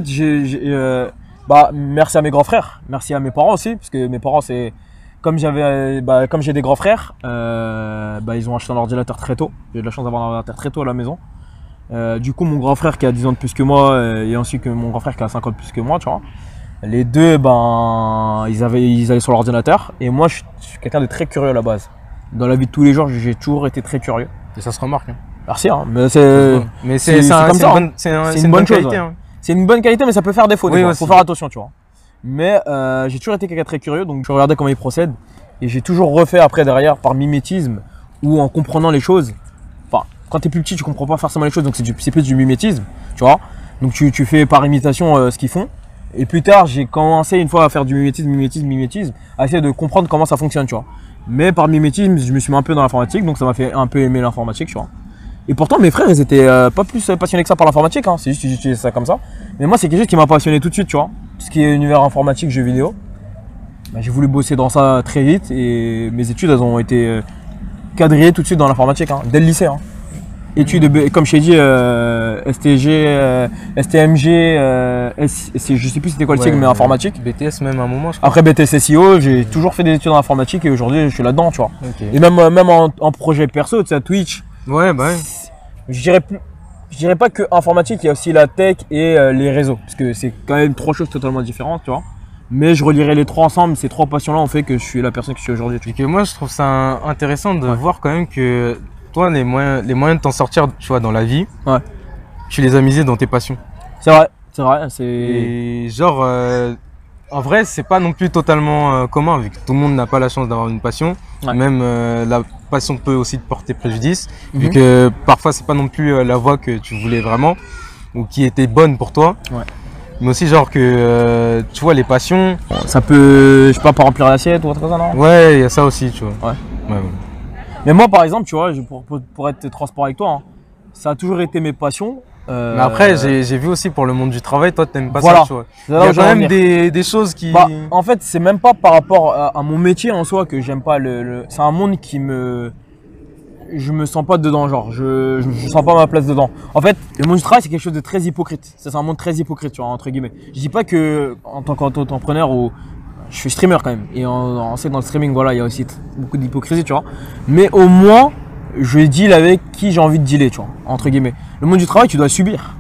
merci à mes grands frères, merci à mes parents aussi, parce que mes parents c'est comme j'ai des grands frères, ils ont acheté un ordinateur très tôt. J'ai eu de la chance d'avoir un ordinateur très tôt à la maison. Du coup, mon grand frère qui a 10 ans de plus que moi et ainsi que mon grand frère qui a 5 ans de plus que moi, tu vois. Les deux, ils allaient sur l'ordinateur. Et moi, je suis quelqu'un de très curieux à la base. Dans la vie de tous les jours, j'ai toujours été très curieux. Et ça se remarque. Hein. Merci, hein. Mais c'est une bonne qualité. Ouais. Hein. C'est une bonne qualité, mais ça peut faire défaut. Il faut faire attention, tu vois. Mais j'ai toujours été quelqu'un de très curieux, donc je regardais comment ils procèdent. Et j'ai toujours refait après derrière par mimétisme ou en comprenant les choses. Enfin, quand tu es plus petit, tu comprends pas forcément les choses, donc c'est plus du mimétisme, tu vois. Donc tu fais par imitation ce qu'ils font. Et plus tard, j'ai commencé une fois à faire du mimétisme, à essayer de comprendre comment ça fonctionne, tu vois. Mais par mimétisme, je me suis mis un peu dans l'informatique, donc ça m'a fait un peu aimer l'informatique, tu vois. Et pourtant, mes frères, ils étaient pas plus passionnés que ça par l'informatique, hein. C'est juste qu'ils utilisaient ça comme ça. Mais moi, c'est quelque chose qui m'a passionné tout de suite, tu vois. Tout ce qui est univers informatique, jeux vidéo. J'ai voulu bosser dans ça très vite et mes études, elles ont été quadrillées tout de suite dans l'informatique, hein, dès le lycée. Hein. Études, comme je t'ai dit, STG, STMG, je sais plus c'était quoi le sigle, mais informatique. BTS même à un moment, je crois. Après BTS SEO, j'ai toujours fait des études en informatique et aujourd'hui, je suis là-dedans, tu vois. Okay. Et même en projet perso, tu sais, Twitch. Ouais, bah ouais. Je dirais pas que informatique, il y a aussi la tech et les réseaux. Parce que c'est quand même trois choses totalement différentes, tu vois. Mais je relierai les trois ensemble, ces trois passions-là ont fait que je suis la personne que je suis aujourd'hui. Et que moi, je trouve ça intéressant de voir quand même que toi, les moyens de t'en sortir, tu vois, dans la vie, tu les as misés dans tes passions. C'est vrai. Et genre, en vrai, c'est pas non plus totalement commun, vu que tout le monde n'a pas la chance d'avoir une passion. Ouais. Même la passion peut aussi te porter préjudice, vu que parfois, c'est pas non plus la voie que tu voulais vraiment, ou qui était bonne pour toi. Ouais. Mais aussi genre que, tu vois, les passions... Ça peut, je sais pas remplir l'assiette ou autre chose, non? Ouais, il y a ça aussi, tu vois. Ouais. Mais moi, par exemple, tu vois, pour être transparent avec toi, hein, ça a toujours été mes passions. Mais après, j'ai vu aussi pour le monde du travail, toi, t'aimes pas ça, tu vois. Il y a quand même des choses qui... en fait, c'est même pas par rapport à mon métier en soi que j'aime pas c'est un monde qui je me sens pas dedans, genre, je sens pas ma place dedans. En fait, le monde du travail, c'est quelque chose de très hypocrite. C'est un monde très hypocrite, tu vois, entre guillemets. Je dis pas que, en tant qu'entrepreneur, je suis streamer quand même. Et on sait que dans le streaming, voilà, il y a aussi beaucoup d'hypocrisie, tu vois. Mais au moins, je deal avec qui j'ai envie de dealer, tu vois, entre guillemets. Le monde du travail, tu dois subir.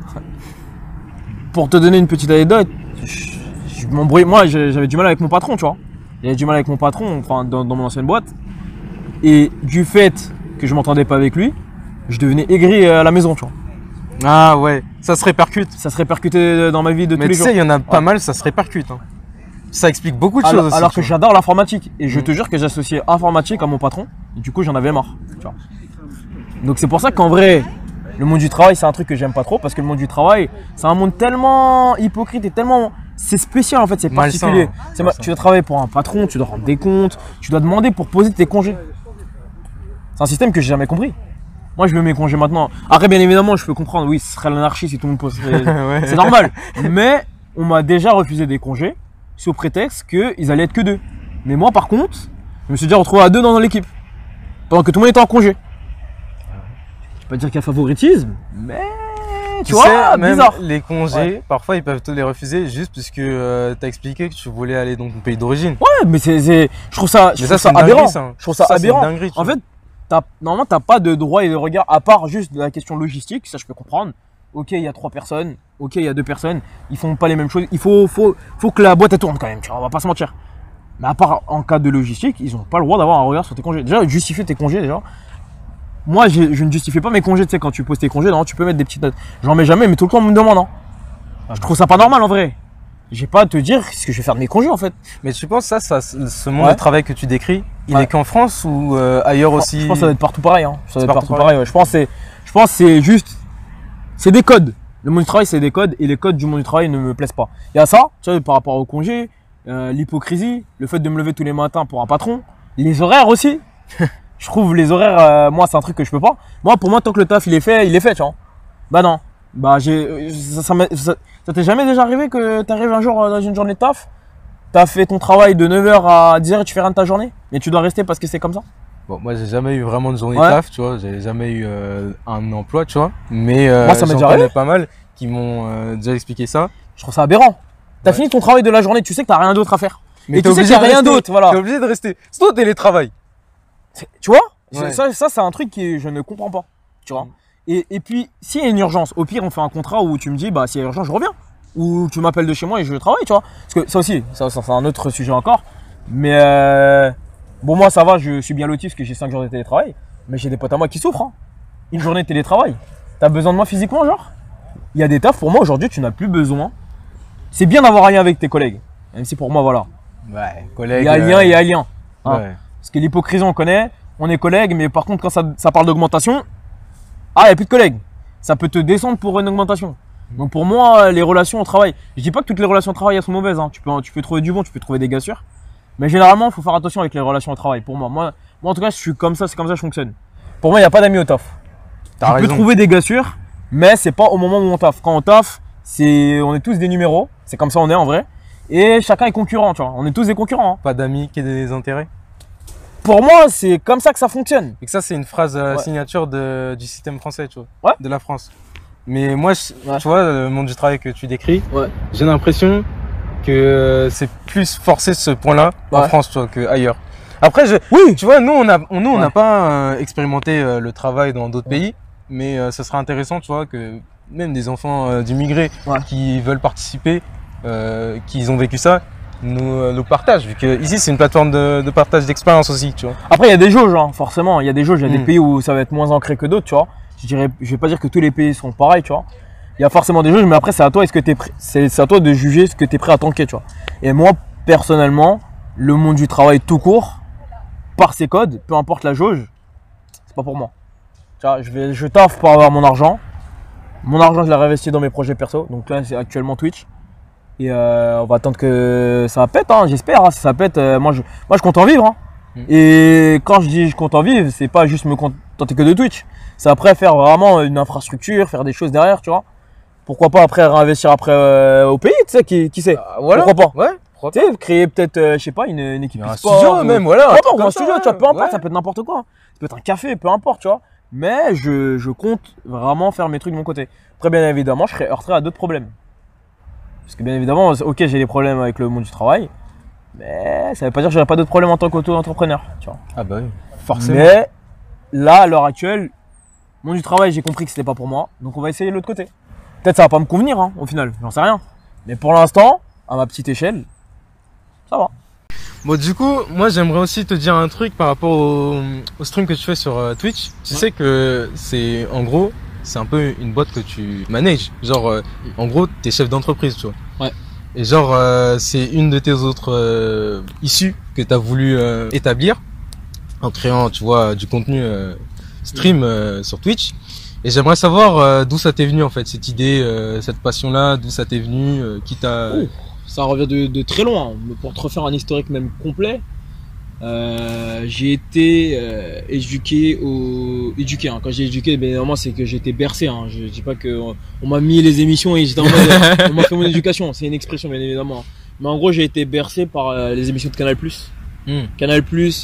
Pour te donner une petite anecdote, je m'embrouille. Moi, j'avais du mal avec mon patron, tu vois. J'avais du mal avec mon patron, enfin, dans mon ancienne boîte. Et du fait que je m'entendais pas avec lui, je devenais aigri à la maison, tu vois. Ah ouais, ça se répercute. Ça se répercutait dans ma vie de tous les jours. Mais tu sais, il y en a pas mal, ça se répercute. Hein. Ça explique beaucoup de choses aussi. Alors que j'adore l'informatique. Et je te jure que j'associais informatique à mon patron. Et du coup, j'en avais marre. Tu vois. Donc c'est pour ça qu'en vrai, le monde du travail, c'est un truc que j'aime pas trop. Parce que le monde du travail, c'est un monde tellement hypocrite et tellement c'est spécial en fait, c'est Malsain, particulier. malsain. Tu dois travailler pour un patron, tu dois rendre des comptes, tu dois demander pour poser tes congés. C'est un système que j'ai jamais compris. Moi, je veux mes congés maintenant. Après, bien évidemment, je peux comprendre, oui, ce serait l'anarchie si tout le monde poserait. Ouais. C'est normal. Mais on m'a déjà refusé des congés sous prétexte qu'ils allaient être que 2. Mais moi, par contre, je me suis déjà retrouvé à 2 dans l'équipe. Pendant que tout le monde était en congé. Je peux pas dire qu'il y a favoritisme, mais tu vois, sais, même bizarre. les congés, parfois ils peuvent te les refuser juste parce que t'as expliqué que tu voulais aller dans ton pays d'origine. Ouais, mais je trouve ça, Mais ça, c'est une aberrant. dinguerie, ça. Je trouve ça c'est aberrant. une dinguerie, tu En vois. fait, normalement, t'as pas de droit et de regard à part juste de la question logistique, ça je peux comprendre. Ok, il y a 3 personnes, ok, il y a 2 personnes, ils font pas les mêmes choses. Il faut que la boîte elle tourne quand même, tu vois, on va pas se mentir. Mais à part en cas de logistique, ils ont pas le droit d'avoir un regard sur tes congés. Déjà, justifier tes congés, déjà. Moi, je ne justifie pas mes congés, tu sais, quand tu poses tes congés, non, tu peux mettre des petites notes. J'en mets jamais, mais tout le temps on me demande, hein. Je trouve ça pas normal en vrai. J'ai pas à te dire ce que je vais faire de mes congés en fait. Mais tu penses ce monde Ouais. de travail que tu décris, il Ouais. est qu'en France ou ailleurs aussi? Je pense que ça doit être partout pareil. Hein. Ça doit être partout partout pareil. Ouais. Je pense que c'est juste. C'est des codes. Le monde du travail, c'est des codes et les codes du monde du travail ne me plaisent pas. Il y a ça, tu vois, par rapport au congé, l'hypocrisie, le fait de me lever tous les matins pour un patron, les horaires aussi. Je trouve les horaires, moi, c'est un truc que je peux pas. Moi, pour moi, tant que le taf il est fait, tu vois. Bah non. Bah ça t'est jamais déjà arrivé que t'arrives un jour dans une journée de taf, t'as fait ton travail de 9h à 10h et tu fais rien de ta journée, et tu dois rester parce que c'est comme ça. Bon, moi j'ai jamais eu vraiment de journée Ouais. de taf, tu vois, j'ai jamais eu un emploi, tu vois. Mais Moi, ça m'est j'en déjà connais arrivé. pas mal qui m'ont déjà expliqué ça. Je trouve ça aberrant. T'as Ouais. fini ton travail de la journée, tu sais que t'as rien d'autre à faire. Mais Et t'es tu sais obligé qu'il y a de rien rester, d'autre, voilà. T'es obligé de rester. C'est toi télétravail. Tu vois, Ouais. ça c'est un truc que je ne comprends pas. Tu vois. Et puis, s'il y a une urgence, au pire, on fait un contrat où tu me dis, bah, s'il y a urgence, je reviens. Ou tu m'appelles de chez moi et je travaille, tu vois. Parce que ça aussi, ça c'est un autre sujet encore. Mais bon, moi, ça va, je suis bien loti parce que j'ai 5 jours de télétravail. Mais j'ai des potes à moi qui souffrent. Hein. Une journée de télétravail. T'as besoin de moi physiquement, genre? Il y a des tafs, pour moi, aujourd'hui, tu n'as plus besoin. C'est bien d'avoir un lien avec tes collègues. Même si pour moi, voilà. Ouais, Il collègue. y a lien, il y a lien. Hein. Ouais. Parce que l'hypocrisie, on connaît, on est collègues, mais par contre, quand ça parle d'augmentation, il n'y a plus de collègues. Ça peut te descendre pour une augmentation. Donc pour moi, les relations au travail, je dis pas que toutes les relations au travail elles sont mauvaises. Hein. Tu peux trouver du bon, tu peux trouver des gars sûrs. Mais généralement, il faut faire attention avec les relations au travail. Pour moi, en tout cas, je suis comme ça, c'est comme ça que je fonctionne. Pour moi, il n'y a pas d'amis au taf. T'as Tu peux raison. trouver des gars sûrs, mais c'est pas au moment où on taffe. Quand on taffe, on est tous des numéros. C'est comme ça on est en vrai. Et chacun est concurrent, tu vois. On est tous des concurrents. Hein. Pas d'amis qui aient des intérêts. Pour moi, c'est comme ça que ça fonctionne. Et que ça, c'est une phrase Ouais. signature du système français, tu vois. Ouais. De la France. Mais moi, Ouais. tu vois, le monde du travail que tu décris, Ouais. j'ai l'impression que c'est plus forcé ce point-là en Ouais. France, tu vois, qu'ailleurs. Après, Oui. tu vois, nous, on n'a Ouais. pas expérimenté le travail dans d'autres pays, mais ça serait intéressant, tu vois, que même des enfants d'immigrés Ouais. qui veulent participer, qui ont vécu ça, nous partagent, vu que ici, c'est une plateforme de partage d'expérience aussi, tu vois. Après, il y a des jauges, hein, forcément. Il y a des jauges. Il y a des Mm. pays où ça va être moins ancré que d'autres, tu vois. Je vais pas dire que tous les pays sont pareils, tu vois. Il y a forcément des jauges, mais après, c'est à toi, c'est à toi de juger ce que tu es prêt à tanker, tu vois. Et moi, personnellement, le monde du travail tout court, par ses codes, peu importe la jauge, c'est pas pour moi. Tu vois, je taffe pour avoir mon argent. Mon argent, je l'ai réinvesti dans mes projets perso. Donc là, c'est actuellement Twitch. Et on va attendre que ça pète, hein, j'espère. Hein, si ça pète, moi je compte en vivre. Hein. Mm. Et quand je dis je compte en vivre, c'est pas juste me contenter que de Twitch. C'est après faire vraiment une infrastructure, faire des choses derrière, tu vois. Pourquoi pas après réinvestir après au pays, tu sais, qui sait. Voilà. Pourquoi pas. Ouais. Pourquoi Tu sais, créer peut-être, je sais pas, une équipe Un e-sport, studio, même, voilà. Peu truc importe, comme un ça, studio, tu vois, peu importe, ouais. ça peut être n'importe quoi. Ça peut être un café, peu importe, tu vois. Mais je compte vraiment faire mes trucs de mon côté. Après, bien évidemment, je serai heurté à d'autres problèmes. Parce que bien évidemment, ok, j'ai des problèmes avec le monde du travail, mais ça veut pas dire que j'aurai pas d'autres problèmes en tant qu'auto-entrepreneur, tu vois. Ah bah oui, forcément. Mais là, à l'heure actuelle, le monde du travail, j'ai compris que c'était pas pour moi, donc on va essayer de l'autre côté. Peut-être ça va pas me convenir, hein, au final, j'en sais rien. Mais pour l'instant, à ma petite échelle, ça va. Bon, du coup, moi j'aimerais aussi te dire un truc par rapport au stream que tu fais sur Twitch. Tu sais que c'est, en gros, c'est un peu une boîte que tu manages. Genre, en gros, t'es chef d'entreprise, tu vois. Ouais. Et genre, c'est une de tes autres issues que t'as voulu établir en créant, tu vois, du contenu stream sur Twitch. Et j'aimerais savoir d'où ça t'est venu en fait, cette idée, cette passion-là, d'où ça t'est venu, qui t'a ça revient de très loin. Pour te refaire un historique même complet, j'ai été éduqué hein. Quand j'ai éduqué, bien évidemment, c'est que j'ai été bercé, hein. Je dis pas que on m'a mis les émissions et j'étais en mode on m'a fait mon éducation, c'est une expression bien évidemment. Mais en gros, j'ai été bercé par les émissions de Canal+. Canal+, parce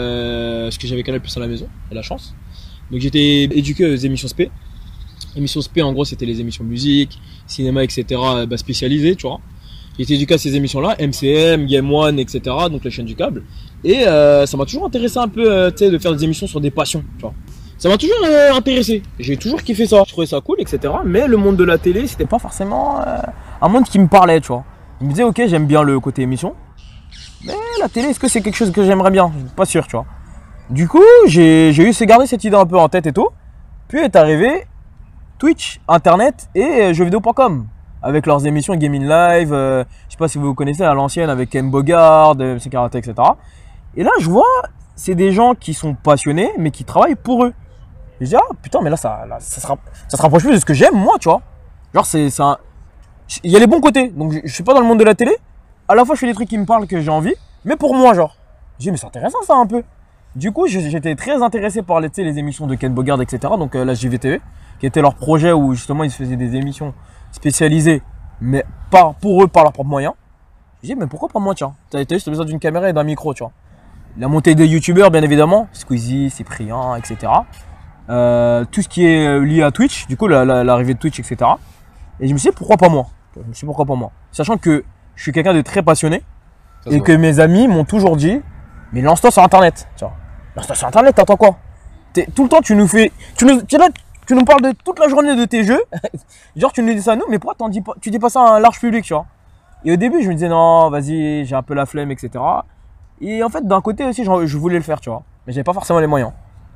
que j'avais Canal+ à la maison, j'ai la chance. Donc j'étais éduqué aux émissions SP. Émissions SP, en gros, c'était les émissions musique, cinéma, etc. Spécialisées, tu vois. J'ai été éduqué à ces émissions-là, MCM, Game One, etc. Donc la chaîne du câble. Et ça m'a toujours intéressé un peu, tu sais, de faire des émissions sur des passions, tu vois. Ça m'a toujours intéressé. J'ai toujours kiffé ça. Je trouvais ça cool, etc. Mais le monde de la télé, c'était pas forcément un monde qui me parlait, tu vois. Je me disais, ok, j'aime bien le côté émission. Mais la télé, est-ce que c'est quelque chose que j'aimerais bien? Je suis pas sûr, tu vois. Du coup, j'ai gardé cette idée un peu en tête et tout. Puis est arrivé Twitch, Internet et jeuxvideo.com. Avec leurs émissions Gaming Live, je sais pas si vous connaissez à l'ancienne avec Ken Bogard, MC Karate, etc. Et là, je vois, c'est des gens qui sont passionnés, mais qui travaillent pour eux. Et je dis, ah putain, mais là, ça se rapproche plus de ce que j'aime, moi, tu vois. Genre, il y a les bons côtés. Donc, je suis pas dans le monde de la télé. À la fois, je fais des trucs qui me parlent, que j'ai envie, mais pour moi, genre. Je dis, mais c'est intéressant, ça, un peu. Du coup, j'étais très intéressé par les émissions de Ken Bogard, etc. Donc, la JVTV, qui était leur projet où, justement, ils se faisaient des émissions spécialisés, mais pour eux, par leurs propres moyens. Je dis, mais pourquoi pas moi, tiens. T'as juste besoin d'une caméra et d'un micro, tu vois. La montée des youtubeurs, bien évidemment, Squeezie, Cyprien, etc. Tout ce qui est lié à Twitch, du coup, l'arrivée de Twitch, etc. Et je me suis dit, pourquoi pas moi? Sachant que je suis quelqu'un de très passionné et que mes amis m'ont toujours dit, mais lance-toi sur Internet, tu vois. Lance-toi sur Internet, t'attends quoi? Tout le temps, tu nous parles de toute la journée de tes jeux. Genre, tu nous dis ça à nous, mais pourquoi tu dis pas ça à un large public, tu vois? Et au début, je me disais, non, vas-y, j'ai un peu la flemme, etc. Et en fait, d'un côté aussi, je voulais le faire, tu vois. Mais j'avais pas forcément les moyens.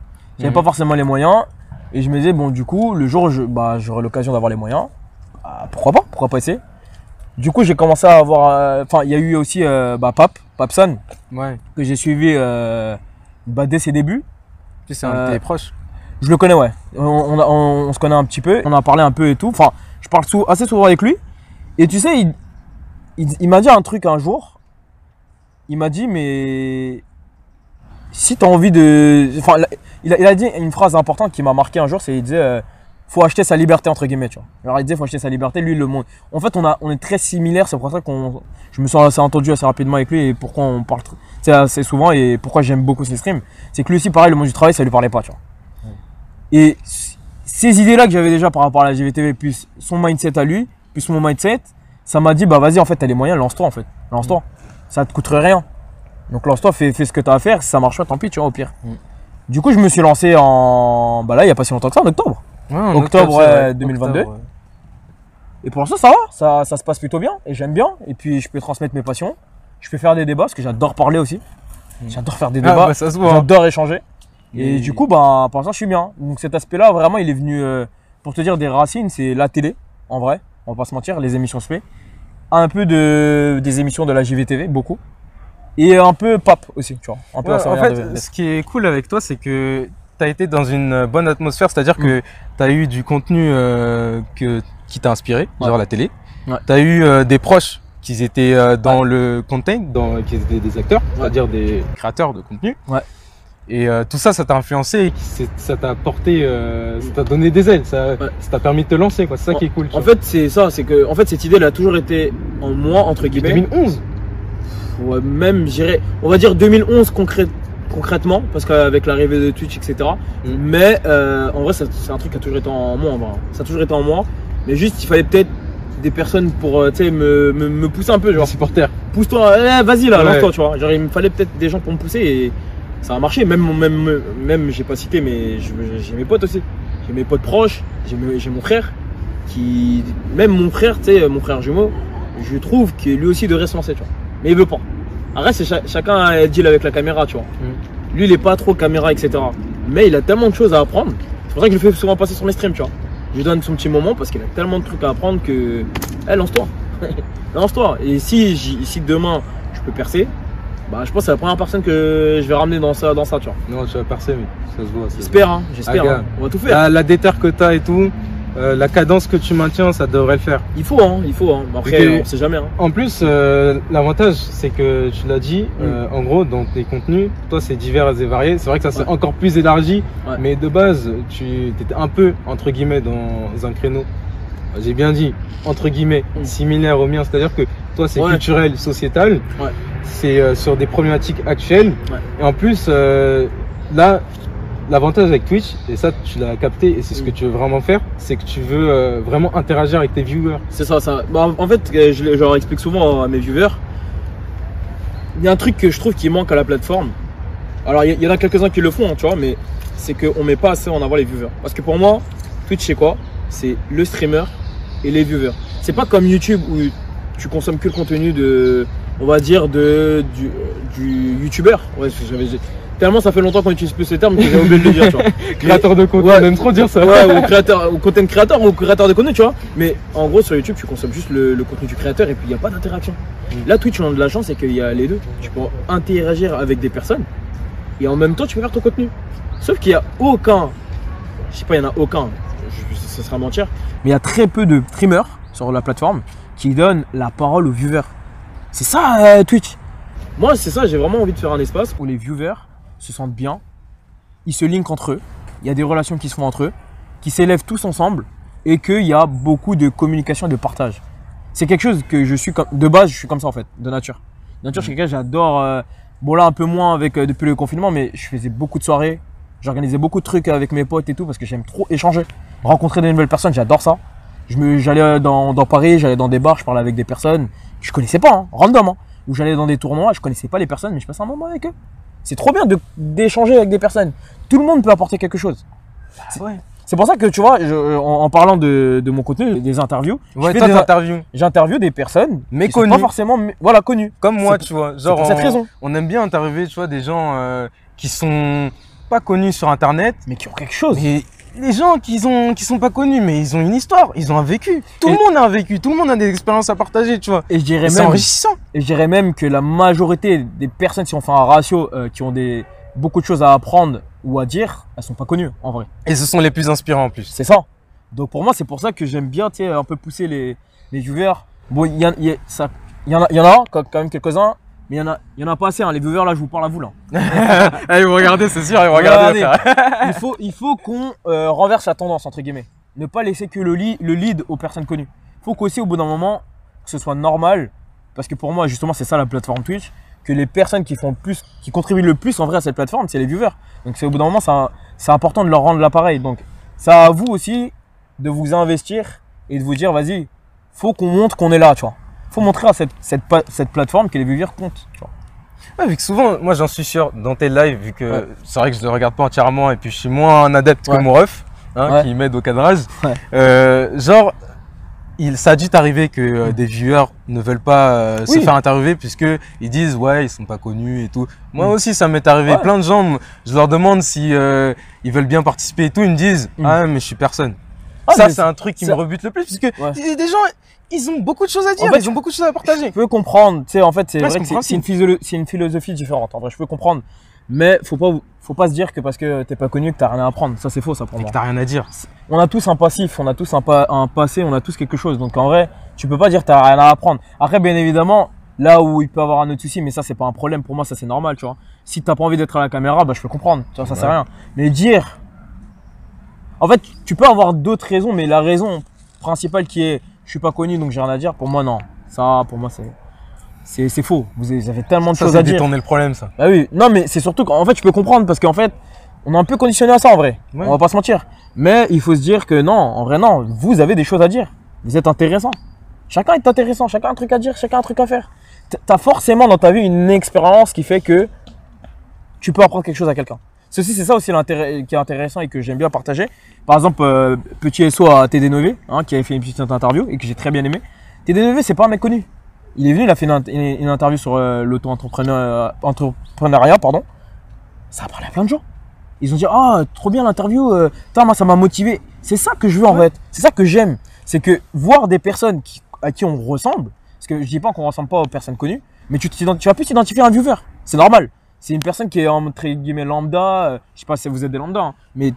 Et je me disais, bon, du coup, le jour où j'aurai l'occasion d'avoir les moyens, pourquoi pas essayer? Du coup, j'ai commencé à avoir. Enfin, il y a eu aussi Papson, que j'ai suivi dès ses débuts. C'est un de tes proches. Je le connais, ouais. On se connaît un petit peu. On a parlé un peu et tout. Enfin, je parle assez souvent avec lui. Et tu sais, il m'a dit un truc un jour. Il m'a dit, mais si tu as envie de. Enfin, il a dit une phrase importante qui m'a marqué un jour. Il disait, faut acheter sa liberté, entre guillemets, tu vois. Alors, il disait, faut acheter sa liberté. Lui, le monde. En fait, on est très similaires. C'est pour ça je me suis assez entendu assez rapidement avec lui. Et pourquoi on parle assez souvent. Et pourquoi j'aime beaucoup ses streams. C'est que lui aussi, pareil, le monde du travail, ça lui parlait pas, tu vois. Et ces idées-là que j'avais déjà par rapport à la JVTV, plus son mindset à lui, plus mon mindset, ça m'a dit, bah vas-y, en fait, t'as les moyens, lance-toi, en fait. Lance-toi. Ça te coûterait rien. Donc lance-toi, fais ce que t'as à faire. Si ça marche pas, tant pis, tu vois, au pire. Du coup, je me suis lancé là, il y a pas si longtemps que ça, en octobre. Ouais, octobre 2022. Octobre, ouais. Et pour l'instant, ça va. Ça se passe plutôt bien. Et j'aime bien. Et puis, je peux transmettre mes passions. Je peux faire des débats, parce que j'adore parler aussi. J'adore faire des débats. Ça se voit. J'adore échanger. Et du coup, pour l'instant, je suis bien. Donc cet aspect-là, vraiment, il est venu, pour te dire, des racines, c'est la télé, en vrai, on va pas se mentir, les émissions SP. Un peu des émissions de la JVTV, beaucoup. Et un peu pop aussi, tu vois. Un peu en fait, ce qui est cool avec toi, c'est que tu as été dans une bonne atmosphère, c'est-à-dire que tu as eu du contenu qui t'a inspiré, genre la télé. Tu as eu des proches qui étaient dans le content, qui étaient des acteurs, c'est-à-dire des créateurs de contenu. Et tout ça, ça t'a influencé, ça t'a porté, ça t'a donné des ailes, ça t'a permis de te lancer, quoi. C'est ça qui est cool. En fait, c'est ça, c'est que, en fait, cette idée, elle a toujours été en moi, entre guillemets. 2011. Ouais, même, on va dire 2011 concrètement, parce qu'avec l'arrivée de Twitch, etc. Mais en vrai, c'est un truc qui a toujours été en moi, en vrai. Ça a toujours été en moi, mais juste, il fallait peut-être des personnes pour, tu sais, me pousser un peu, genre. Des supporters. Pousse-toi, vas-y là, lance-toi, tu vois. Genre, il me fallait peut-être des gens pour me pousser et ça a marché. Même j'ai pas cité, mais j'ai mes potes aussi. J'ai mes potes proches, j'ai mon frère même mon frère, tu sais, mon frère jumeau, je trouve que lui aussi devrait se lancer, tu vois. Mais il veut pas. Après, c'est chacun a deal avec la caméra, tu vois. Lui, il est pas trop caméra, etc. Mais il a tellement de choses à apprendre. C'est pour ça que je le fais souvent passer sur mes streams, tu vois. Je lui donne son petit moment parce qu'il a tellement de trucs à apprendre que, lance-toi. Lance-toi. Et si demain je peux percer, je pense que c'est la première personne que je vais ramener dans ça, tu vois. Non, tu vas percer, mais ça se voit. J'espère, hein. On va tout faire. La déterre que t'as et tout, la cadence que tu maintiens, ça devrait le faire. Il faut, hein. Après, on sait jamais. Hein. En plus, l'avantage, c'est que tu l'as dit, en gros, dans tes contenus, toi, c'est divers et varié. C'est vrai que ça s'est encore plus élargi, mais de base, tu étais un peu, entre guillemets, dans un créneau. J'ai bien dit, entre guillemets, similaire au mien. C'est-à-dire que toi, c'est culturel, sociétal. C'est sur des problématiques actuelles. Et en plus, là, l'avantage avec Twitch, et ça tu l'as capté et c'est ce que tu veux vraiment faire, c'est que tu veux vraiment interagir avec tes viewers. C'est ça. Bah, en fait, je leur explique souvent à mes viewers, il y a un truc que je trouve qui manque à la plateforme. Alors il y en a quelques-uns qui le font, hein, tu vois, mais c'est qu'on met pas assez en avant les viewers. Parce que pour moi, Twitch c'est quoi? C'est le streamer et les viewers. C'est pas comme YouTube où tu consommes que le contenu de, on va dire, du youtubeur. Ouais, tellement ça fait longtemps qu'on utilise plus ce terme que j'ai oublié de le dire, tu vois. Créateur de contenu, on aime trop dire ça. Ou content créateur ou créateur de contenu, tu vois. Mais en gros, sur YouTube, tu consommes juste le contenu du créateur et puis il n'y a pas d'interaction. Là, Twitch, on a de la chance, c'est qu'il y a les deux. Tu peux interagir avec des personnes et en même temps, tu peux faire ton contenu. Sauf qu'il n'y a aucun, je sais pas, il n'y en a aucun, ça sera mentir, mais il y a très peu de streamers sur la plateforme qui donnent la parole aux viewers. C'est ça, Twitch. Moi, c'est ça, j'ai vraiment envie de faire un espace où les viewers se sentent bien, ils se linkent entre eux, il y a des relations qui se font entre eux, qui s'élèvent tous ensemble et qu'il y a beaucoup de communication et de partage. C'est quelque chose que je suis comme, de base, je suis comme ça en fait, de nature. De nature, je suis quelqu'un, j'adore, bon là un peu moins avec depuis le confinement, mais je faisais beaucoup de soirées, j'organisais beaucoup de trucs avec mes potes et tout parce que j'aime trop échanger, rencontrer de nouvelles personnes, j'adore ça. J'allais dans Paris, j'allais dans des bars, je parlais avec des personnes que je connaissais pas, hein, random, hein, où j'allais dans des tournois, je connaissais pas les personnes, mais je passais un moment avec eux. C'est trop bien d'échanger avec des personnes. Tout le monde peut apporter quelque chose. C'est pour ça que tu vois, en parlant de mon contenu, des interviews, j'interviewe des personnes mais qui sont pas forcément connues. Comme moi, tu vois. Genre, pour cette raison. On aime bien interviewer, tu vois, des gens qui sont pas connus sur Internet, mais qui ont quelque chose. Et les gens qui sont pas connus, mais ils ont une histoire, ils ont un vécu. Tout le monde a un vécu, tout le monde a des expériences à partager, tu vois. Et je dirais c'est enrichissant. Et je dirais même que la majorité des personnes, si on fait un ratio, qui ont beaucoup de choses à apprendre ou à dire, elles sont pas connues en vrai. Et ce sont les plus inspirants en plus. C'est ça. Donc pour moi, c'est pour ça que j'aime bien, tu sais, un peu pousser les viewers. Bon, il y en a quand même quelques-uns. Mais il y en a pas assez, hein. Les viewers là, je vous parle à vous là. Ils vont regarder, c'est sûr, ils vont regarder. il faut qu'on renverse la tendance entre guillemets. Ne pas laisser que le lead aux personnes connues. Il faut qu'aussi au bout d'un moment, que ce soit normal, parce que pour moi justement c'est ça la plateforme Twitch, que les personnes qui contribuent le plus en vrai à cette plateforme, c'est les viewers. Donc c'est au bout d'un moment, c'est important de leur rendre l'appareil. Donc c'est à vous aussi de vous investir et de vous dire vas-y, faut qu'on montre qu'on est là, tu vois. Faut montrer à cette plateforme que les viewers comptent. Tu vois. Ouais, vu que souvent, moi j'en suis sûr, dans tes lives, vu que c'est vrai que je ne le regarde pas entièrement et puis je suis moins un adepte que mon ref, hein, qui m'aide au cadrage. Genre, ça a dû t'arriver que des viewers ne veulent pas se faire interviewer puisque ils disent ouais, ils sont pas connus et tout. Moi aussi, ça m'est arrivé. Plein de gens, je leur demande si ils veulent bien participer et tout, ils me disent ah mais je suis personne. Ça, c'est un truc qui me rebute le plus puisque des gens. Ils ont beaucoup de choses à dire, en fait, ils ont beaucoup de choses à partager. Je peux comprendre, tu sais, en fait, c'est vrai que c'est une philosophie différente. En vrai, je peux comprendre. Mais faut pas se dire que parce que t'es pas connu que t'as rien à apprendre. Ça, c'est faux, ça pour moi. Que t'as rien à dire. On a tous un passif, on a tous un passé, on a tous quelque chose. Donc en vrai, tu peux pas dire que t'as rien à apprendre. Après, bien évidemment, là où il peut avoir un autre souci, mais ça, c'est pas un problème pour moi, ça c'est normal, tu vois. Si t'as pas envie d'être à la caméra, bah je peux comprendre. Tu vois, ça c'est rien. Mais dire, en fait, tu peux avoir d'autres raisons, mais la raison principale qui est je suis pas connu donc j'ai rien à dire, pour moi non. Ça pour moi c'est faux. Vous avez tellement de choses à dire. Ça détourner le problème ça. Bah oui, non mais c'est surtout qu'en fait je peux comprendre parce qu'en fait on est un peu conditionné à ça en vrai. On va pas se mentir. Mais il faut se dire que non, en vrai non, vous avez des choses à dire. Vous êtes intéressant. Chacun est intéressant, chacun a un truc à dire, chacun a un truc à faire. T'as forcément dans ta vie une expérience qui fait que tu peux apprendre quelque chose à quelqu'un. C'est ça aussi qui est intéressant et que j'aime bien partager. Par exemple, petit SO à TD9, hein, qui avait fait une petite interview et que j'ai très bien aimé. TD9, c'est pas un mec connu. Il est venu, il a fait une interview sur l'auto-entrepreneuriat, pardon. Ça a parlé à plein de gens. Ils ont dit ah trop bien l'interview, moi ça m'a motivé. C'est ça que je veux en fait. C'est ça que j'aime. C'est que voir des personnes à qui on ressemble, parce que je dis pas qu'on ressemble pas aux personnes connues, mais tu vas plus t'identifier à un viewer. C'est normal. C'est une personne qui est entre guillemets lambda, je sais pas si vous êtes des lambda, hein, mais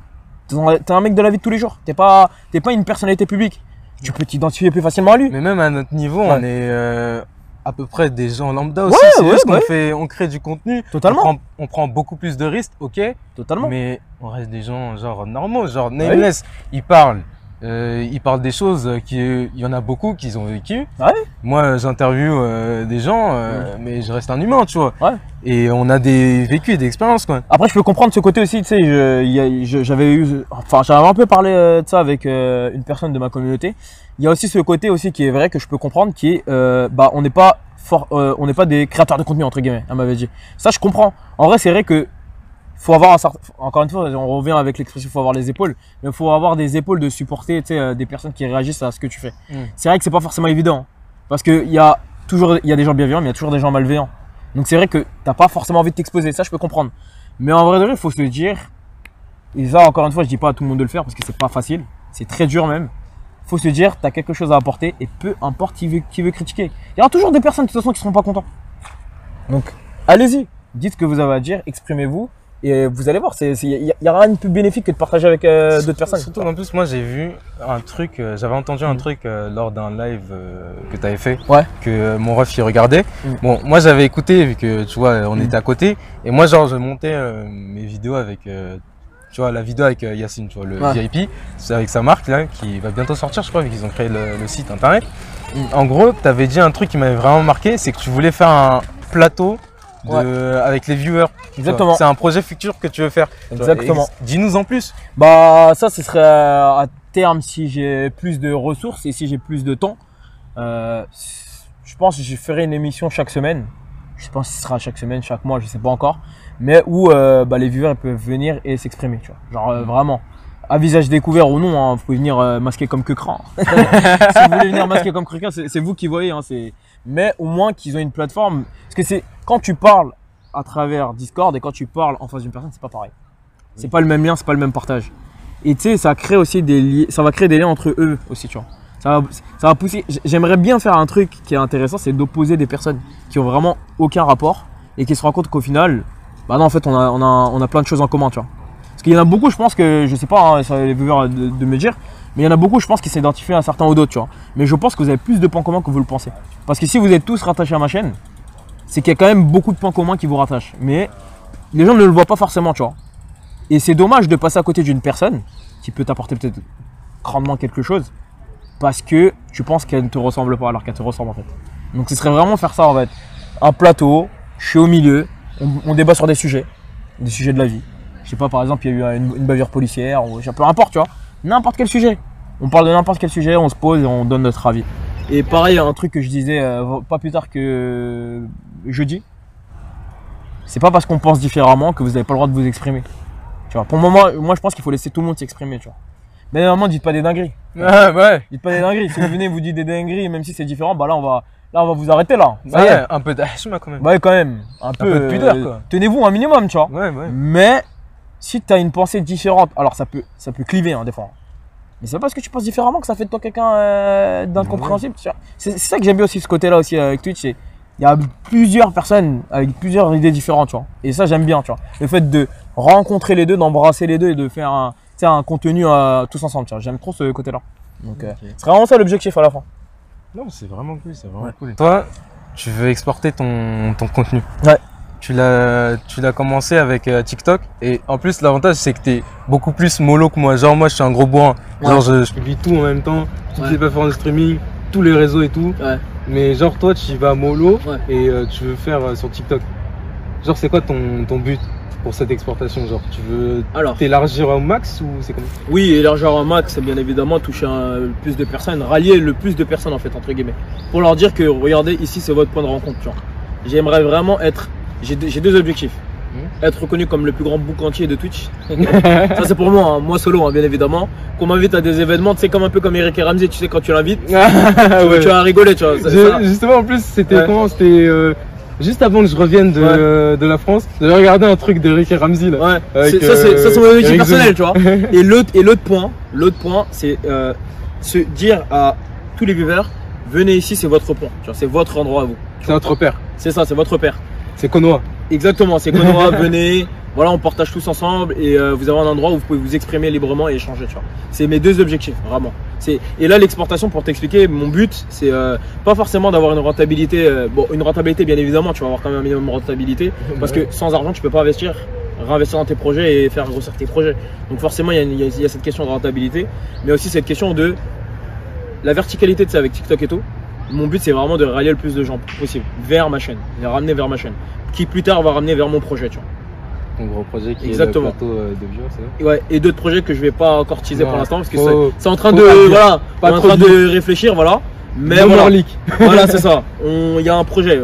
T'es un mec de la vie de tous les jours. T'es pas une personnalité publique. Tu peux t'identifier plus facilement à lui. Mais même à notre niveau, on est à peu près des gens lambda aussi. Ouais, c'est juste ouais. on crée du contenu. Totalement. On prend beaucoup plus de risques, ok. Totalement. Mais on reste des gens genre normaux. Genre Nameless, il parle des choses il y en a beaucoup qu'ils ont vécu. Ouais. Moi, j'interviewe des gens, mais je reste un humain, tu vois. Ouais. Et on a des vécus et des expériences, quoi. Après, je peux comprendre ce côté aussi, tu sais, j'avais un peu parlé de ça avec une personne de ma communauté. Il y a aussi ce côté aussi qui est vrai que je peux comprendre, qui est, on n'est pas des créateurs de contenu entre guillemets, elle m'avait dit. Ça, je comprends. En vrai, c'est vrai que faut avoir encore une fois, on revient avec l'expression, faut avoir les épaules, mais il faut avoir des épaules de supporter, tu sais, des personnes qui réagissent à ce que tu fais. C'est vrai que c'est pas forcément évident, parce que il y a des gens bienveillants, mais il y a toujours des gens malveillants. Donc c'est vrai que t'as pas forcément envie de t'exposer, ça je peux comprendre. Mais en vrai de vrai, il faut se le dire, et ça encore une fois, je dis pas à tout le monde de le faire parce que c'est pas facile, c'est très dur même. Faut se dire, t'as quelque chose à apporter et peu importe qui veut critiquer. Il y aura toujours des personnes de toute façon qui seront pas contents. Donc allez-y, dites ce que vous avez à dire, exprimez-vous. Et vous allez voir, il y aura rien de plus bénéfique que de partager avec d'autres personnes. Surtout en plus, moi j'ai vu un truc, j'avais entendu un truc lors d'un live que tu avais fait, que mon ref il regardait. Bon, moi j'avais écouté vu que tu vois, on était à côté. Et moi, genre, je montais mes vidéos avec, tu vois, la vidéo avec Yacine, tu vois, le VIP. C'est avec sa marque là, qui va bientôt sortir, je crois, vu qu'ils ont créé le site internet. En gros, tu avais dit un truc qui m'avait vraiment marqué, c'est que tu voulais faire un plateau. Avec les viewers. Exactement. C'est un projet futur que tu veux faire. Exactement. Dis-nous en plus. Bah ça, ce serait à terme si j'ai plus de ressources et si j'ai plus de temps. Je pense que je ferai une émission chaque semaine. Je sais pas si ce sera chaque semaine, chaque mois, je sais pas encore. Mais où les viewers peuvent venir et s'exprimer. Genre vraiment. À visage découvert ou non, hein, vous pouvez venir masquer comme Quecran. Si vous voulez venir masquer comme Quecran, c'est vous qui voyez. Hein, mais au moins qu'ils ont une plateforme. Parce que c'est quand tu parles à travers Discord et quand tu parles en face d'une personne, c'est pas pareil. C'est pas le même lien, c'est pas le même partage. Et tu sais, ça crée aussi ça va créer des liens entre eux aussi, tu vois. Ça va pousser. J'aimerais bien faire un truc qui est intéressant, c'est d'opposer des personnes qui ont vraiment aucun rapport et qui se rendent compte qu'au final, bah non, en fait, on a plein de choses en commun, tu vois. Parce qu'il y en a beaucoup, je pense que, je sais pas, hein, ça va les viewers de me dire, mais il y en a beaucoup, je pense, qui s'identifient à certains ou d'autres, tu vois. Mais je pense que vous avez plus de points communs que vous le pensez. Parce que si vous êtes tous rattachés à ma chaîne, c'est qu'il y a quand même beaucoup de points communs qui vous rattachent. Mais les gens ne le voient pas forcément, tu vois. Et c'est dommage de passer à côté d'une personne qui peut t'apporter peut-être grandement quelque chose parce que tu penses qu'elle ne te ressemble pas alors qu'elle te ressemble en fait. Donc ce serait vraiment faire ça en fait. Un plateau, je suis au milieu, on débat sur des sujets de la vie. Je sais pas, par exemple, il y a eu une bavure policière, ou peu importe, tu vois. N'importe quel sujet. On parle de n'importe quel sujet, on se pose et on donne notre avis. Et pareil, un truc que je disais pas plus tard que jeudi, c'est pas parce qu'on pense différemment que vous n'avez pas le droit de vous exprimer. Tu vois, pour le moment, moi je pense qu'il faut laisser tout le monde s'exprimer, tu vois. Mais normalement, dites pas des dingueries. Ouais. Dites pas des dingueries. Si vous venez, vous dites des dingueries, même si c'est différent, bah là on va vous arrêter là. Ça y est, un peu d'achema quand même. Ouais, quand même. Un peu de pudeur quoi. Tenez-vous un minimum, tu vois. Ouais. Mais si tu as une pensée différente, alors ça peut cliver hein, des fois. Mais c'est pas parce que tu penses différemment que ça fait de toi quelqu'un d'incompréhensible. C'est ça que j'aime bien aussi ce côté-là aussi avec Twitch. Il y a plusieurs personnes avec plusieurs idées différentes, tu vois. Et ça j'aime bien, tu vois. Le fait de rencontrer les deux, d'embrasser les deux et de faire un contenu tous ensemble, tu vois. J'aime trop ce côté-là. Donc c'est vraiment ça l'objectif à la fin. Non, c'est vraiment cool, cool. Toi, tu veux exporter ton contenu. Ouais. Tu l'as commencé avec TikTok et en plus l'avantage c'est que t'es beaucoup plus mollo que moi. Genre moi je suis un gros bourrin. Genre je publie tout en même temps, toutes les plateformes de streaming, tous les réseaux et tout. Ouais. Mais genre toi tu vas mollo et tu veux faire sur TikTok. Genre c'est quoi ton but pour cette exportation? Genre tu veux t'élargir au max ou c'est comment? Oui, élargir au max, c'est bien évidemment toucher le plus de personnes, rallier le plus de personnes en fait entre guillemets. Pour leur dire que regardez ici c'est votre point de rencontre. J'aimerais vraiment être. J'ai deux objectifs. Être reconnu comme le plus grand boucantier de Twitch. Ça c'est pour moi, hein. Moi solo hein, bien évidemment. Qu'on m'invite à des événements, tu sais comme un peu comme Eric et Ramsey, tu sais quand tu l'invites, tu vas rigoler, tu vois. Justement en plus c'était comment? C'était juste avant que je revienne de la France, j'avais regardé un truc d'Eric et Ramsey là. Ça c'est mon objectif personnel, tu vois. Et l'autre point, c'est se dire à tous les viewers, venez ici, c'est votre point, tu vois, c'est votre endroit à vous. C'est votre repère. C'est ça, c'est votre repère. C'est Konoha. Exactement, c'est Konoha, venez, Voilà, on partage tous ensemble et vous avez un endroit où vous pouvez vous exprimer librement et échanger, tu vois. C'est mes deux objectifs, vraiment. Et là, l'exportation, pour t'expliquer, mon but, c'est pas forcément d'avoir une rentabilité. Bon, une rentabilité, bien évidemment, tu vas avoir quand même un minimum de rentabilité. Parce que sans argent, tu peux pas investir, réinvestir dans tes projets et faire grossir tes projets. Donc forcément, il y a cette question de rentabilité, mais aussi cette question de la verticalité de ça avec TikTok et tout. Mon but, c'est vraiment de rallier le plus de gens possible vers ma chaîne, les ramener vers ma chaîne, qui plus tard va ramener vers mon projet, tu vois. Ton gros projet qui Exactement. est le plateau de bio, c'est ça? Ouais, et d'autres projets que je vais pas encore teaser pour l'instant parce que c'est en train de de réfléchir, voilà. Mais voilà, voilà, c'est ça. Il y a un projet.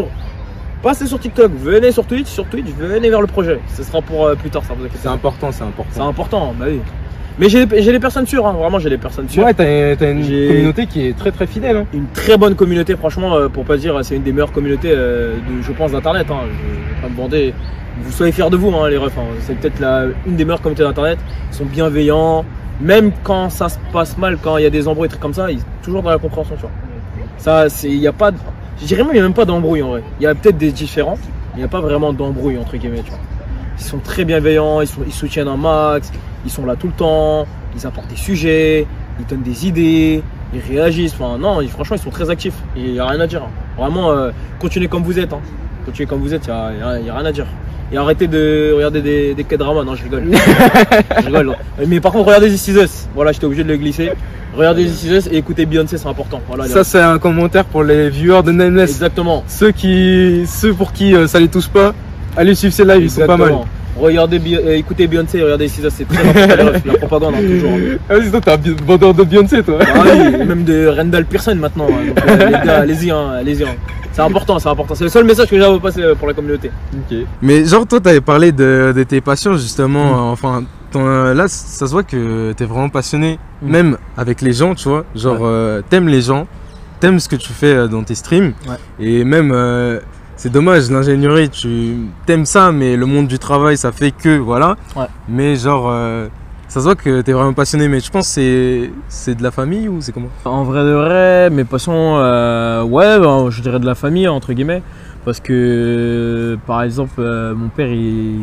Passez sur TikTok, venez sur Twitch, venez vers le projet. Ce sera pour plus tard, ça vous inquiétez. C'est important, c'est important. C'est important, bah oui. Mais j'ai des personnes sûres, hein. Vraiment j'ai des personnes sûres. Ouais, t'as une communauté qui est très fidèle. Hein. Une très bonne communauté, franchement, pour pas dire, c'est une des meilleures communautés, je pense, d'internet. Hein. Je vais pas me bander. Vous soyez fiers de vous, hein, les refs. Hein. C'est peut-être une des meilleures communautés d'internet. Ils sont bienveillants, même quand ça se passe mal, quand il y a des embrouilles, des trucs comme ça, ils sont toujours dans la compréhension, tu vois. Ça, il y a pas, je dirais même, il n'y a même pas d'embrouille en vrai. Il y a peut-être des différends, mais il n'y a pas vraiment d'embrouille entre guillemets, tu vois. Ils sont très bienveillants, ils soutiennent un max, ils sont là tout le temps, ils apportent des sujets, ils donnent des idées, ils réagissent. Enfin, non, franchement, ils sont très actifs. Il n'y a rien à dire. Hein. Vraiment, continuez comme vous êtes. Hein. Continuez comme vous êtes, il n'y a rien à dire. Et arrêtez de regarder des K-dramas. Non, je rigole. Je rigole. Mais par contre, regardez This Is Us. Voilà, j'étais obligé de le glisser. Regardez This Is Us et écoutez Beyoncé, c'est important. Voilà, ça, c'est un commentaire pour les viewers de Nameless. Exactement. Ceux pour qui ça les touche pas, allez suivre ces lives, Exactement. Ils sont pas mal. Regardez, écoutez Beyoncé, regardez This Is Us, c'est très important. La propagande, hein, toujours. Ah oui, toi, t'es un vendeur de Beyoncé, toi. Ah oui, même de Randall Pearson maintenant. Hein. Donc, les gars, allez-y, hein, allez-y. Hein. C'est important, c'est important. C'est le seul message que j'ai à vous passer pour la communauté. Ok. Mais genre, toi, t'avais parlé de tes passions, justement. Enfin, là, ça se voit que t'es vraiment passionné, même avec les gens, tu vois. Genre, t'aimes les gens, t'aimes ce que tu fais dans tes streams. Ouais. Et même, c'est dommage, l'ingénierie, tu t'aimes ça, mais le monde du travail, ça fait que, voilà. Ouais. Mais genre, ça se voit que t'es vraiment passionné, mais je pense que c'est de la famille ou c'est comment? En vrai de vrai, mes passions, ouais, ben, je dirais de la famille, entre guillemets. Parce que, par exemple, mon père, il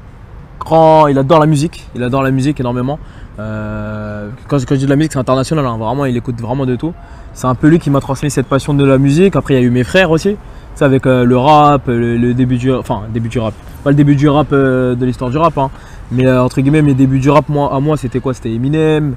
adore la musique. Il adore la musique énormément. Quand je dis de la musique, c'est international. Hein, vraiment, il écoute vraiment de tout. C'est un peu lui qui m'a transmis cette passion de la musique. Après, il y a eu mes frères aussi. C'est avec le rap, le début du rap. Enfin, début du rap. Pas le début du rap de l'histoire du rap. Hein, mais entre guillemets, mes débuts du rap, à moi, c'était quoi? C'était Eminem.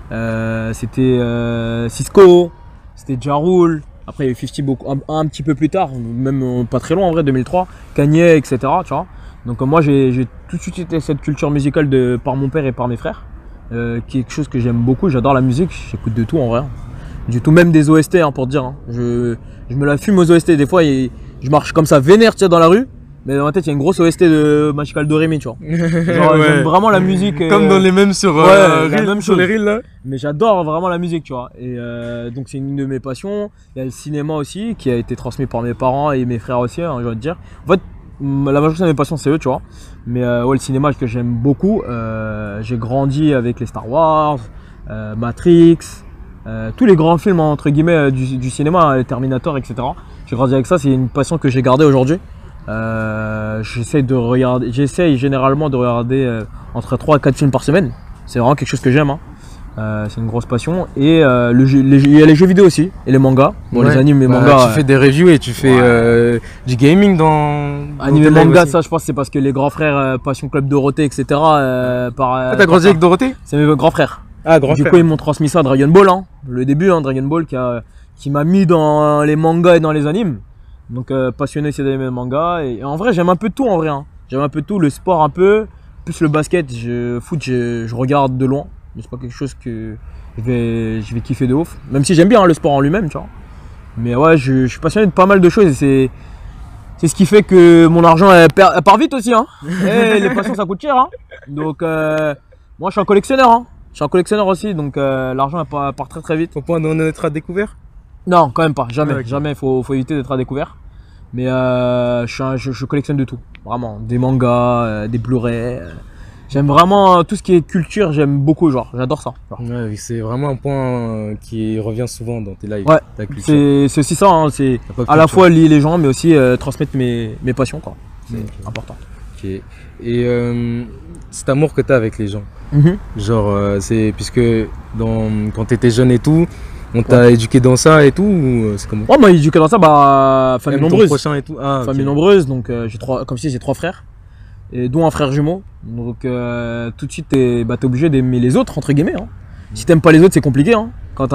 C'était Cisco. C'était Ja Rule. Après, il y a eu 50 un petit peu plus tard. Même pas très loin en vrai, 2003. Kanye, etc. Tu vois. Donc moi j'ai tout de suite été cette culture musicale par mon père et par mes frères, qui est quelque chose que j'aime beaucoup. J'adore la musique, j'écoute de tout en vrai, du tout, même des OST hein, pour te dire. Hein. Je me la fume aux OST des fois et je marche comme ça vénère dans la rue, mais dans ma tête il y a une grosse OST de Magical Doremi, tu vois. Genre, ouais. J'aime vraiment la musique. Comme dans les mêmes sur, sur les reels là. Mais j'adore vraiment la musique, tu vois. Et donc c'est une de mes passions. Il y a le cinéma aussi qui a été transmis par mes parents et mes frères aussi, hein, j'ai envie de dire. En fait, la majorité de mes passions c'est eux, tu vois. Mais ouais, le cinéma que j'aime beaucoup, j'ai grandi avec les Star Wars, Matrix, tous les grands films entre guillemets du cinéma, Terminator, etc. J'ai grandi avec ça, c'est une passion que j'ai gardée aujourd'hui. J'essaye généralement de regarder entre 3 et 4 films par semaine. C'est vraiment quelque chose que j'aime. Hein. C'est une grosse passion. Et il y a les jeux vidéo aussi et les mangas. Bon, ouais, les animes, les mangas. Tu fais des reviews et tu fais du gaming dans animes et mangas, ça je pense c'est parce que les grands frères Passion Club Dorothée, etc. T'as grandi avec Dorothée? C'est mes grands frères. Ah, grand du frère. coup, ils m'ont transmis ça à Dragon Ball. Hein. Le début, hein, Dragon Ball qui m'a mis dans les mangas et dans les animes. Donc passionné aussi des mangas. Et en vrai, j'aime un peu de tout en vrai. Hein. J'aime un peu de tout, le sport un peu, plus le basket, foot, je regarde de loin. Mais c'est pas quelque chose que je vais kiffer de ouf. Même si j'aime bien hein, le sport en lui-même, tu vois. Mais ouais, je suis passionné de pas mal de choses et c'est ce qui fait que mon argent elle part vite aussi. Hein. Et les passions ça coûte cher. Hein. Donc moi je suis un collectionneur. Hein. Je suis un collectionneur aussi, donc l'argent elle part très très vite. Faut pas en être à découvert? Non, quand même pas. Jamais. Ouais, okay. Jamais. Faut éviter d'être à découvert. Mais je collectionne de tout. Vraiment. Des mangas, des Blu-ray. J'aime vraiment tout ce qui est culture, j'aime beaucoup, genre, j'adore ça. Genre. Ouais, c'est vraiment un point qui revient souvent dans tes lives. Ouais, c'est aussi ça, hein, c'est à la fois lier les gens, mais aussi transmettre mes passions, quoi. C'est important. Ok. Et cet amour que tu as avec les gens, genre, c'est puisque quand tu étais jeune et tout, on t'a éduqué dans ça et tout, ou c'est comment? Ouais, moi éduqué dans ça, bah famille nombreuse. Et tout. Ah, famille nombreuse, donc comme si j'ai 3 frères, et dont un frère jumeau. Donc tout de suite t'es obligé d'aimer les autres entre guillemets. Hein. Si t'aimes pas les autres, c'est compliqué. Hein.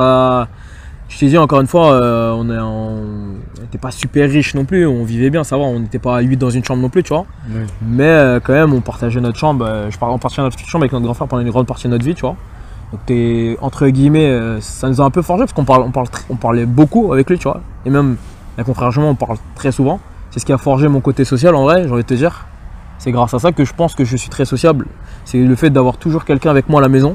Je t'ai dit encore une fois, on n'était pas super riche non plus, on vivait bien, ça va, on n'était pas 8 dans une chambre non plus, tu vois. Ouais. Mais quand même, on partageait notre chambre, on partageait notre chambre avec notre grand frère pendant une grande partie de notre vie, tu vois. Donc entre guillemets, ça nous a un peu forgé parce qu'on parlait beaucoup avec lui, tu vois. Et même avec mon frère jumeau, on parle très souvent. C'est ce qui a forgé mon côté social en vrai, j'ai envie de te dire. C'est grâce à ça que je pense que je suis très sociable. C'est le fait d'avoir toujours quelqu'un avec moi à la maison.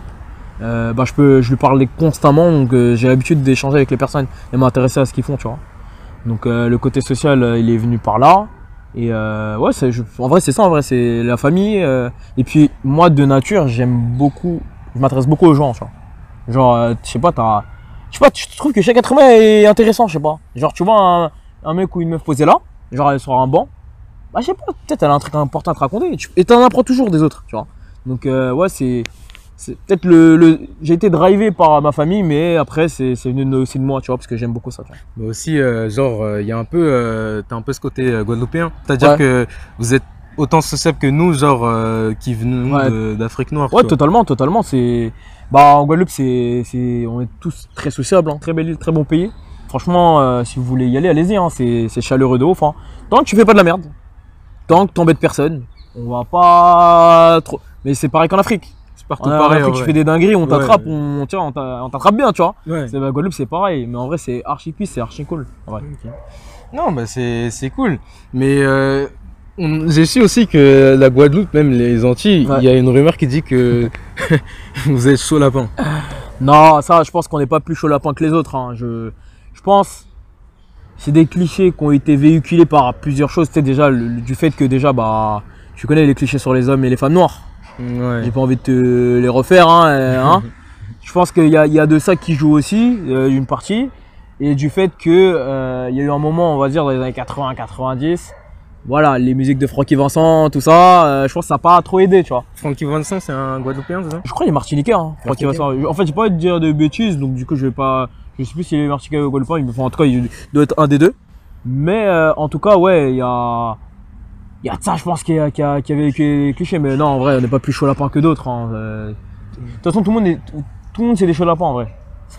Je lui parlais constamment, donc j'ai l'habitude d'échanger avec les personnes et m'intéresser à ce qu'ils font, tu vois. Donc le côté social, il est venu par là. Et ouais, en vrai c'est ça, en vrai c'est la famille. Et puis moi de nature, je m'intéresse beaucoup aux gens, tu vois. Genre, je sais pas, tu trouves que chaque être humain est intéressant, je sais pas. Genre tu vois un mec ou une meuf posée là, genre elle est sur un banc, bah je sais pas, peut-être elle a un truc important à te raconter et t'en apprends toujours des autres, tu vois. Donc ouais, c'est peut-être j'ai été drivé par ma famille, mais après c'est venu aussi de moi, tu vois, parce que j'aime beaucoup ça, tu vois. Mais aussi genre il y a un peu t'as un peu ce côté guadeloupéen, c'est-à-dire que vous êtes autant sociable que nous, genre qui venons d'Afrique noire. Ouais, totalement, c'est en Guadeloupe on est tous très sociables, hein. Très belle île, très bon pays. Franchement, si vous voulez y aller, allez-y, hein. C'est chaleureux de ouf, hein. Tant que tu fais pas de la merde, tant que t'embêtes personne, on va pas trop. Mais c'est pareil qu'en Afrique. Partout pareil, tu fais des dingueries, on t'attrape, on t'attrape bien, tu vois. Ouais. Guadeloupe c'est pareil, mais en vrai c'est archi peace, c'est archi cool. En vrai. Okay. Non, bah c'est cool. Mais j'ai su aussi que la Guadeloupe, même les Antilles, il y a une rumeur qui dit que vous êtes chaud lapin. Non, ça je pense qu'on n'est pas plus chaud lapin que les autres. Hein. Je pense c'est des clichés qui ont été véhiculés par plusieurs choses. C'est déjà du fait que déjà tu connais les clichés sur les hommes et les femmes noires. Ouais. J'ai pas envie de te les refaire, hein. Je pense qu'il y a de ça qui joue aussi, une partie, et du fait que il y a eu un moment, on va dire dans les années 80-90, voilà, les musiques de Francky Vincent, tout ça, je pense que ça n'a pas trop aidé, tu vois. Francky Vincent, c'est un Guadeloupéen, c'est ça? Je crois qu'il est martiniquais, hein, Francky Vincent. En fait, j'ai pas envie de dire de bêtises, donc du coup, je sais plus s'il est martiniquais ou Guadeloupéen, en tout cas, il doit être un des deux. Mais en tout cas, ouais, il y a de ça, je pense, qui avait les clichés, mais non, en vrai, on n'est pas plus chaud lapin que d'autres. Hein. De toute façon, tout le monde c'est des chauds lapins, en vrai.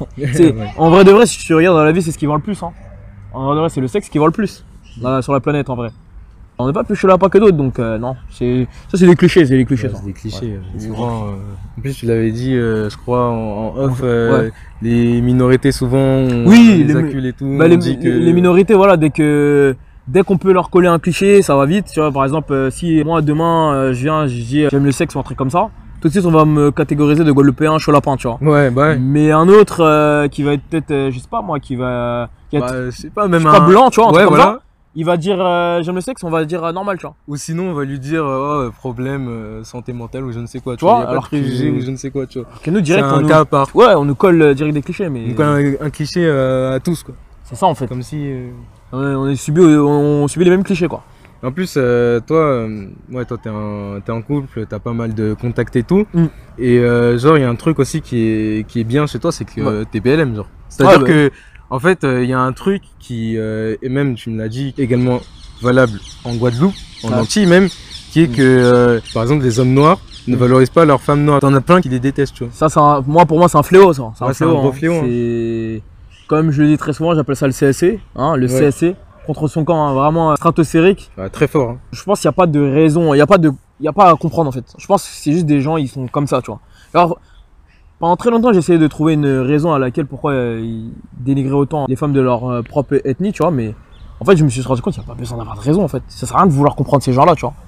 En vrai de vrai, si tu regardes dans la vie, c'est ce qui vend le plus. Hein. En vrai de vrai, c'est le sexe qui vend le plus sur la planète, en vrai. On n'est pas plus chaud lapin que d'autres, donc non. Ça, c'est des clichés, c'est des clichés. Souvent, en plus, tu l'avais dit, je crois, en off, les minorités, souvent, on les accule et tout. Les minorités, voilà, dès qu'on peut leur coller un cliché, ça va vite. Tu vois, par exemple, si moi demain je dis j'aime le sexe ou un truc comme ça, tout de suite on va me catégoriser de Guadeloupéen chaud lapin, tu vois. Ouais. Mais un autre qui va être peut-être, je sais pas moi, qui va être, je sais pas, même pas blanc, tu vois, un truc comme ça, il va dire j'aime le sexe, on va dire normal, tu vois. Ou sinon on va lui dire problème santé mentale ou je ne sais quoi, tu vois, alors préjugé ou je ne sais quoi, tu vois. Que nous direct un cas à part. Ouais, on nous colle direct des clichés, mais. On colle un cliché à tous, quoi. C'est ça en fait. Comme si. On subit les mêmes clichés, quoi. En plus, toi t'es en couple, t'as pas mal de contacts et tout. Et genre, il y a un truc aussi qui est bien chez toi, c'est que t'es PLM, genre. C'est-à-dire que, en fait, il y a un truc qui, et même tu me l'as dit, également valable en Guadeloupe, en Antilles même, qui est que, par exemple, les hommes noirs ne valorisent pas leurs femmes noires. T'en as plein qui les détestent, tu vois. Ça, pour moi, c'est un fléau, ça. C'est un gros fléau. C'est... Comme je le dis très souvent, j'appelle ça le CSC, hein, le CSC, contre son camp, hein, vraiment stratosphérique. Ouais, très fort. Hein. Je pense qu'il n'y a pas de raison, il n'y a pas à comprendre en fait. Je pense que c'est juste des gens, ils sont comme ça, tu vois. Alors, pendant très longtemps, j'ai essayé de trouver une raison à laquelle pourquoi ils dénigraient autant les femmes de leur propre ethnie, tu vois, mais en fait, je me suis rendu compte qu'il n'y a pas besoin d'avoir de raison en fait. Ça sert à rien de vouloir comprendre ces gens-là, tu vois.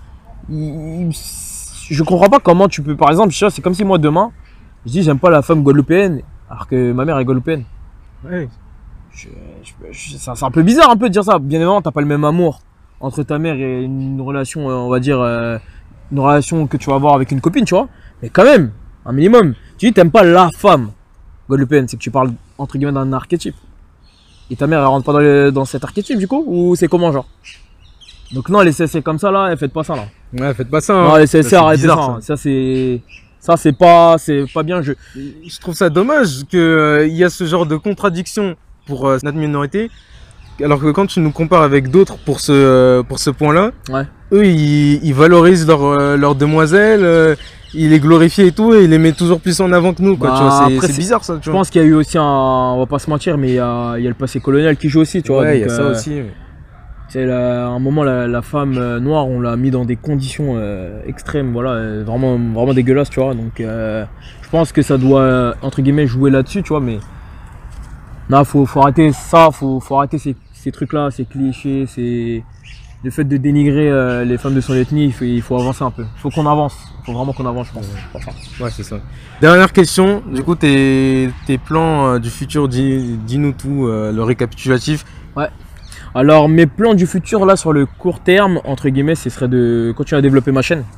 Je comprends pas comment tu peux, par exemple, c'est comme si moi demain, je dis j'aime pas la femme guadeloupéenne, alors que ma mère est guadeloupéenne. Ouais. C'est un peu bizarre un peu de dire ça. Bien évidemment, t'as pas le même amour entre ta mère et une relation, on va dire, une relation que tu vas avoir avec une copine, tu vois. Mais quand même, un minimum. Tu dis t'aimes pas la femme guadeloupéenne, c'est que tu parles entre guillemets d'un archétype. Et ta mère elle rentre pas dans cet archétype du coup, ou c'est comment genre? Donc non, les CSC comme ça là, faites pas ça là. Ouais, faites pas ça. Non, Hein. les CSC, arrêtez ça. Bizarre, Ça c'est pas bien. Je trouve ça dommage qu'il y a ce genre de contradiction pour notre minorité, alors que quand tu nous compares avec d'autres pour ce point-là, Ouais. eux ils valorisent leurs demoiselles, ils les glorifient et tout, et ils les mettent toujours plus en avant que nous, quoi. Bah, Tu vois, après, c'est bizarre ça. Tu Je vois. pense qu'il y a eu aussi on va pas se mentir, mais il y a le passé colonial qui joue aussi, tu vois. Ouais, il donc, y a ça aussi. Ouais. À un moment, la femme noire, on l'a mis dans des conditions extrêmes, voilà, vraiment dégueulasses, tu vois. Donc, je pense que ça doit, entre guillemets, jouer là-dessus, tu vois. Mais non, faut arrêter ça, faut arrêter ces trucs-là, ces clichés, le fait de dénigrer les femmes de son ethnie. Il faut avancer un peu. Il faut qu'on avance. Il faut vraiment qu'on avance, je pense. Pour ça. Ouais, c'est ça. Dernière question, du coup, tes plans du futur, dis-nous tout, le récapitulatif. Ouais. Alors mes plans du futur là sur le court terme entre guillemets, ce serait de continuer à développer ma chaîne,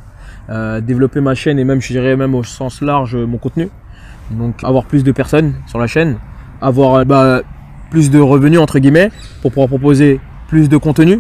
et même je dirais même au sens large mon contenu. Donc avoir plus de personnes sur la chaîne, avoir plus de revenus entre guillemets pour pouvoir proposer plus de contenu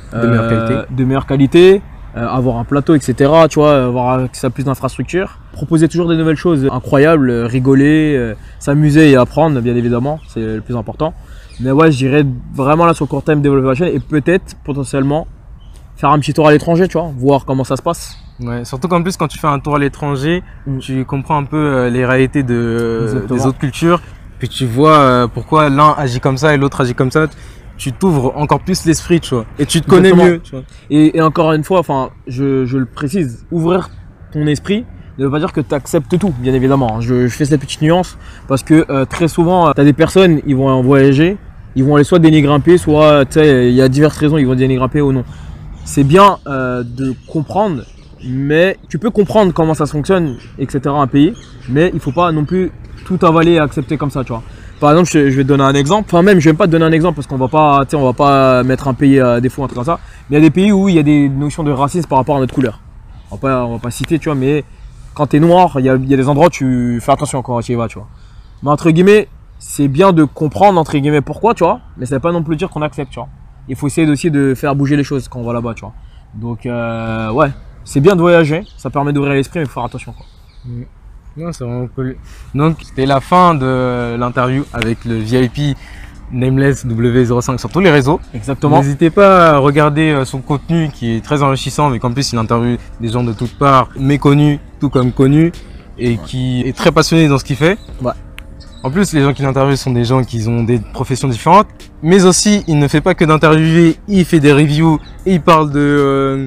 de meilleure qualité, avoir un plateau etc. Tu vois, avoir accès à plus d'infrastructures, proposer toujours des nouvelles choses incroyables, rigoler, s'amuser et apprendre bien évidemment, c'est le plus important. Mais ouais, je dirais vraiment là sur le court terme développer ma chaîne et peut-être potentiellement faire un petit tour à l'étranger, tu vois, voir comment ça se passe. Ouais, surtout qu'en plus quand tu fais un tour à l'étranger, tu comprends un peu les réalités des autres cultures, puis tu vois pourquoi l'un agit comme ça et l'autre agit comme ça. Tu t'ouvres encore plus l'esprit, tu vois, et tu te connais mieux, tu vois. Et encore une fois, enfin, je le précise, ouvrir ton esprit ne veut pas dire que tu acceptes tout, bien évidemment. Je fais cette petite nuance parce que très souvent, tu as des personnes, ils vont voyager, ils vont aller soit dénigrer un pays, soit, tu sais, il y a diverses raisons, ils vont dénigrer un pays ou non. C'est bien de comprendre, mais tu peux comprendre comment ça fonctionne, etc. un pays, mais il faut pas non plus tout avaler et accepter comme ça, tu vois. Par exemple, je vais te donner un exemple. Enfin, même, je vais même pas te donner un exemple parce qu'on va pas mettre un pays à défaut, un truc comme ça. Mais il y a des pays où il y a des notions de racisme par rapport à notre couleur. On va pas citer, tu vois, mais quand tu es noir, il y a des endroits où tu fais attention quand tu y vas, tu vois. Mais entre guillemets, c'est bien de comprendre, entre guillemets, pourquoi, tu vois. Mais ça veut pas non plus dire qu'on accepte, tu vois. Il faut essayer aussi de faire bouger les choses quand on va là-bas, tu vois. Donc, ouais, c'est bien de voyager. Ça permet d'ouvrir l'esprit, mais il faut faire attention, quoi. Non, c'est vraiment cool. Donc, c'était la fin de l'interview avec le VIP Nameless W05 sur tous les réseaux. Exactement. N'hésitez pas à regarder son contenu qui est très enrichissant, mais qu'en plus il interviewe des gens de toutes parts, méconnus tout comme connus, et qui est très passionné dans ce qu'il fait. Ouais. En plus, les gens qui l'interviewent sont des gens qui ont des professions différentes, mais aussi il ne fait pas que d'interviewer, il fait des reviews et il parle de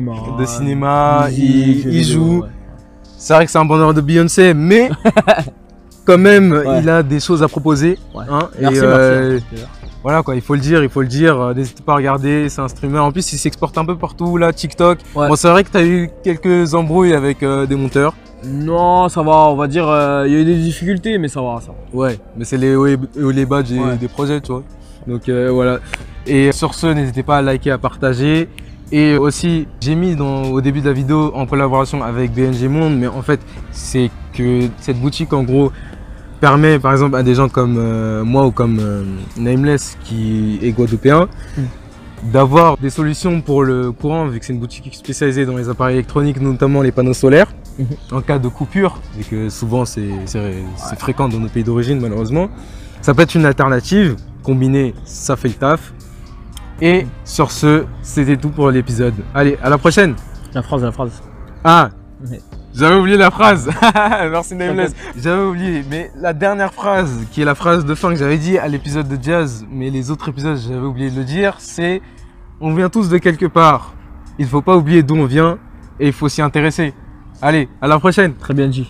cinéma, il joue. Ouais. C'est vrai que c'est un bandeur de Beyoncé, mais quand même, ouais. Il a des choses à proposer. Ouais. Hein, merci. Voilà quoi, il faut le dire. N'hésitez pas à regarder, c'est un streamer. En plus, il s'exporte un peu partout, là, TikTok. Ouais. Bon, c'est vrai que tu as eu quelques embrouilles avec des monteurs. Non, ça va, on va dire, il y a eu des difficultés, mais ça va, ça va. Ouais, mais c'est les hauts et les bas des projets, tu vois. Donc voilà. Et sur ce, n'hésitez pas à liker, à partager. Et aussi, j'ai mis au début de la vidéo en collaboration avec BNG Monde, mais en fait, c'est que cette boutique, en gros, permet par exemple à des gens comme moi ou comme Nameless qui est guadeloupéen d'avoir des solutions pour le courant, vu que c'est une boutique spécialisée dans les appareils électroniques, notamment les panneaux solaires, en cas de coupure, vu que souvent c'est fréquent dans nos pays d'origine malheureusement. Ça peut être une alternative, combinée, ça fait le taf. Et sur ce, c'était tout pour l'épisode. Allez, à la prochaine. La phrase. Ah, j'avais oublié la phrase. Merci Nameless. J'avais oublié, mais la dernière phrase, qui est la phrase de fin que j'avais dit à l'épisode de Jazz, mais les autres épisodes, j'avais oublié de le dire, c'est « On vient tous de quelque part. Il ne faut pas oublier d'où on vient et il faut s'y intéresser. » Allez, à la prochaine. Très bien dit.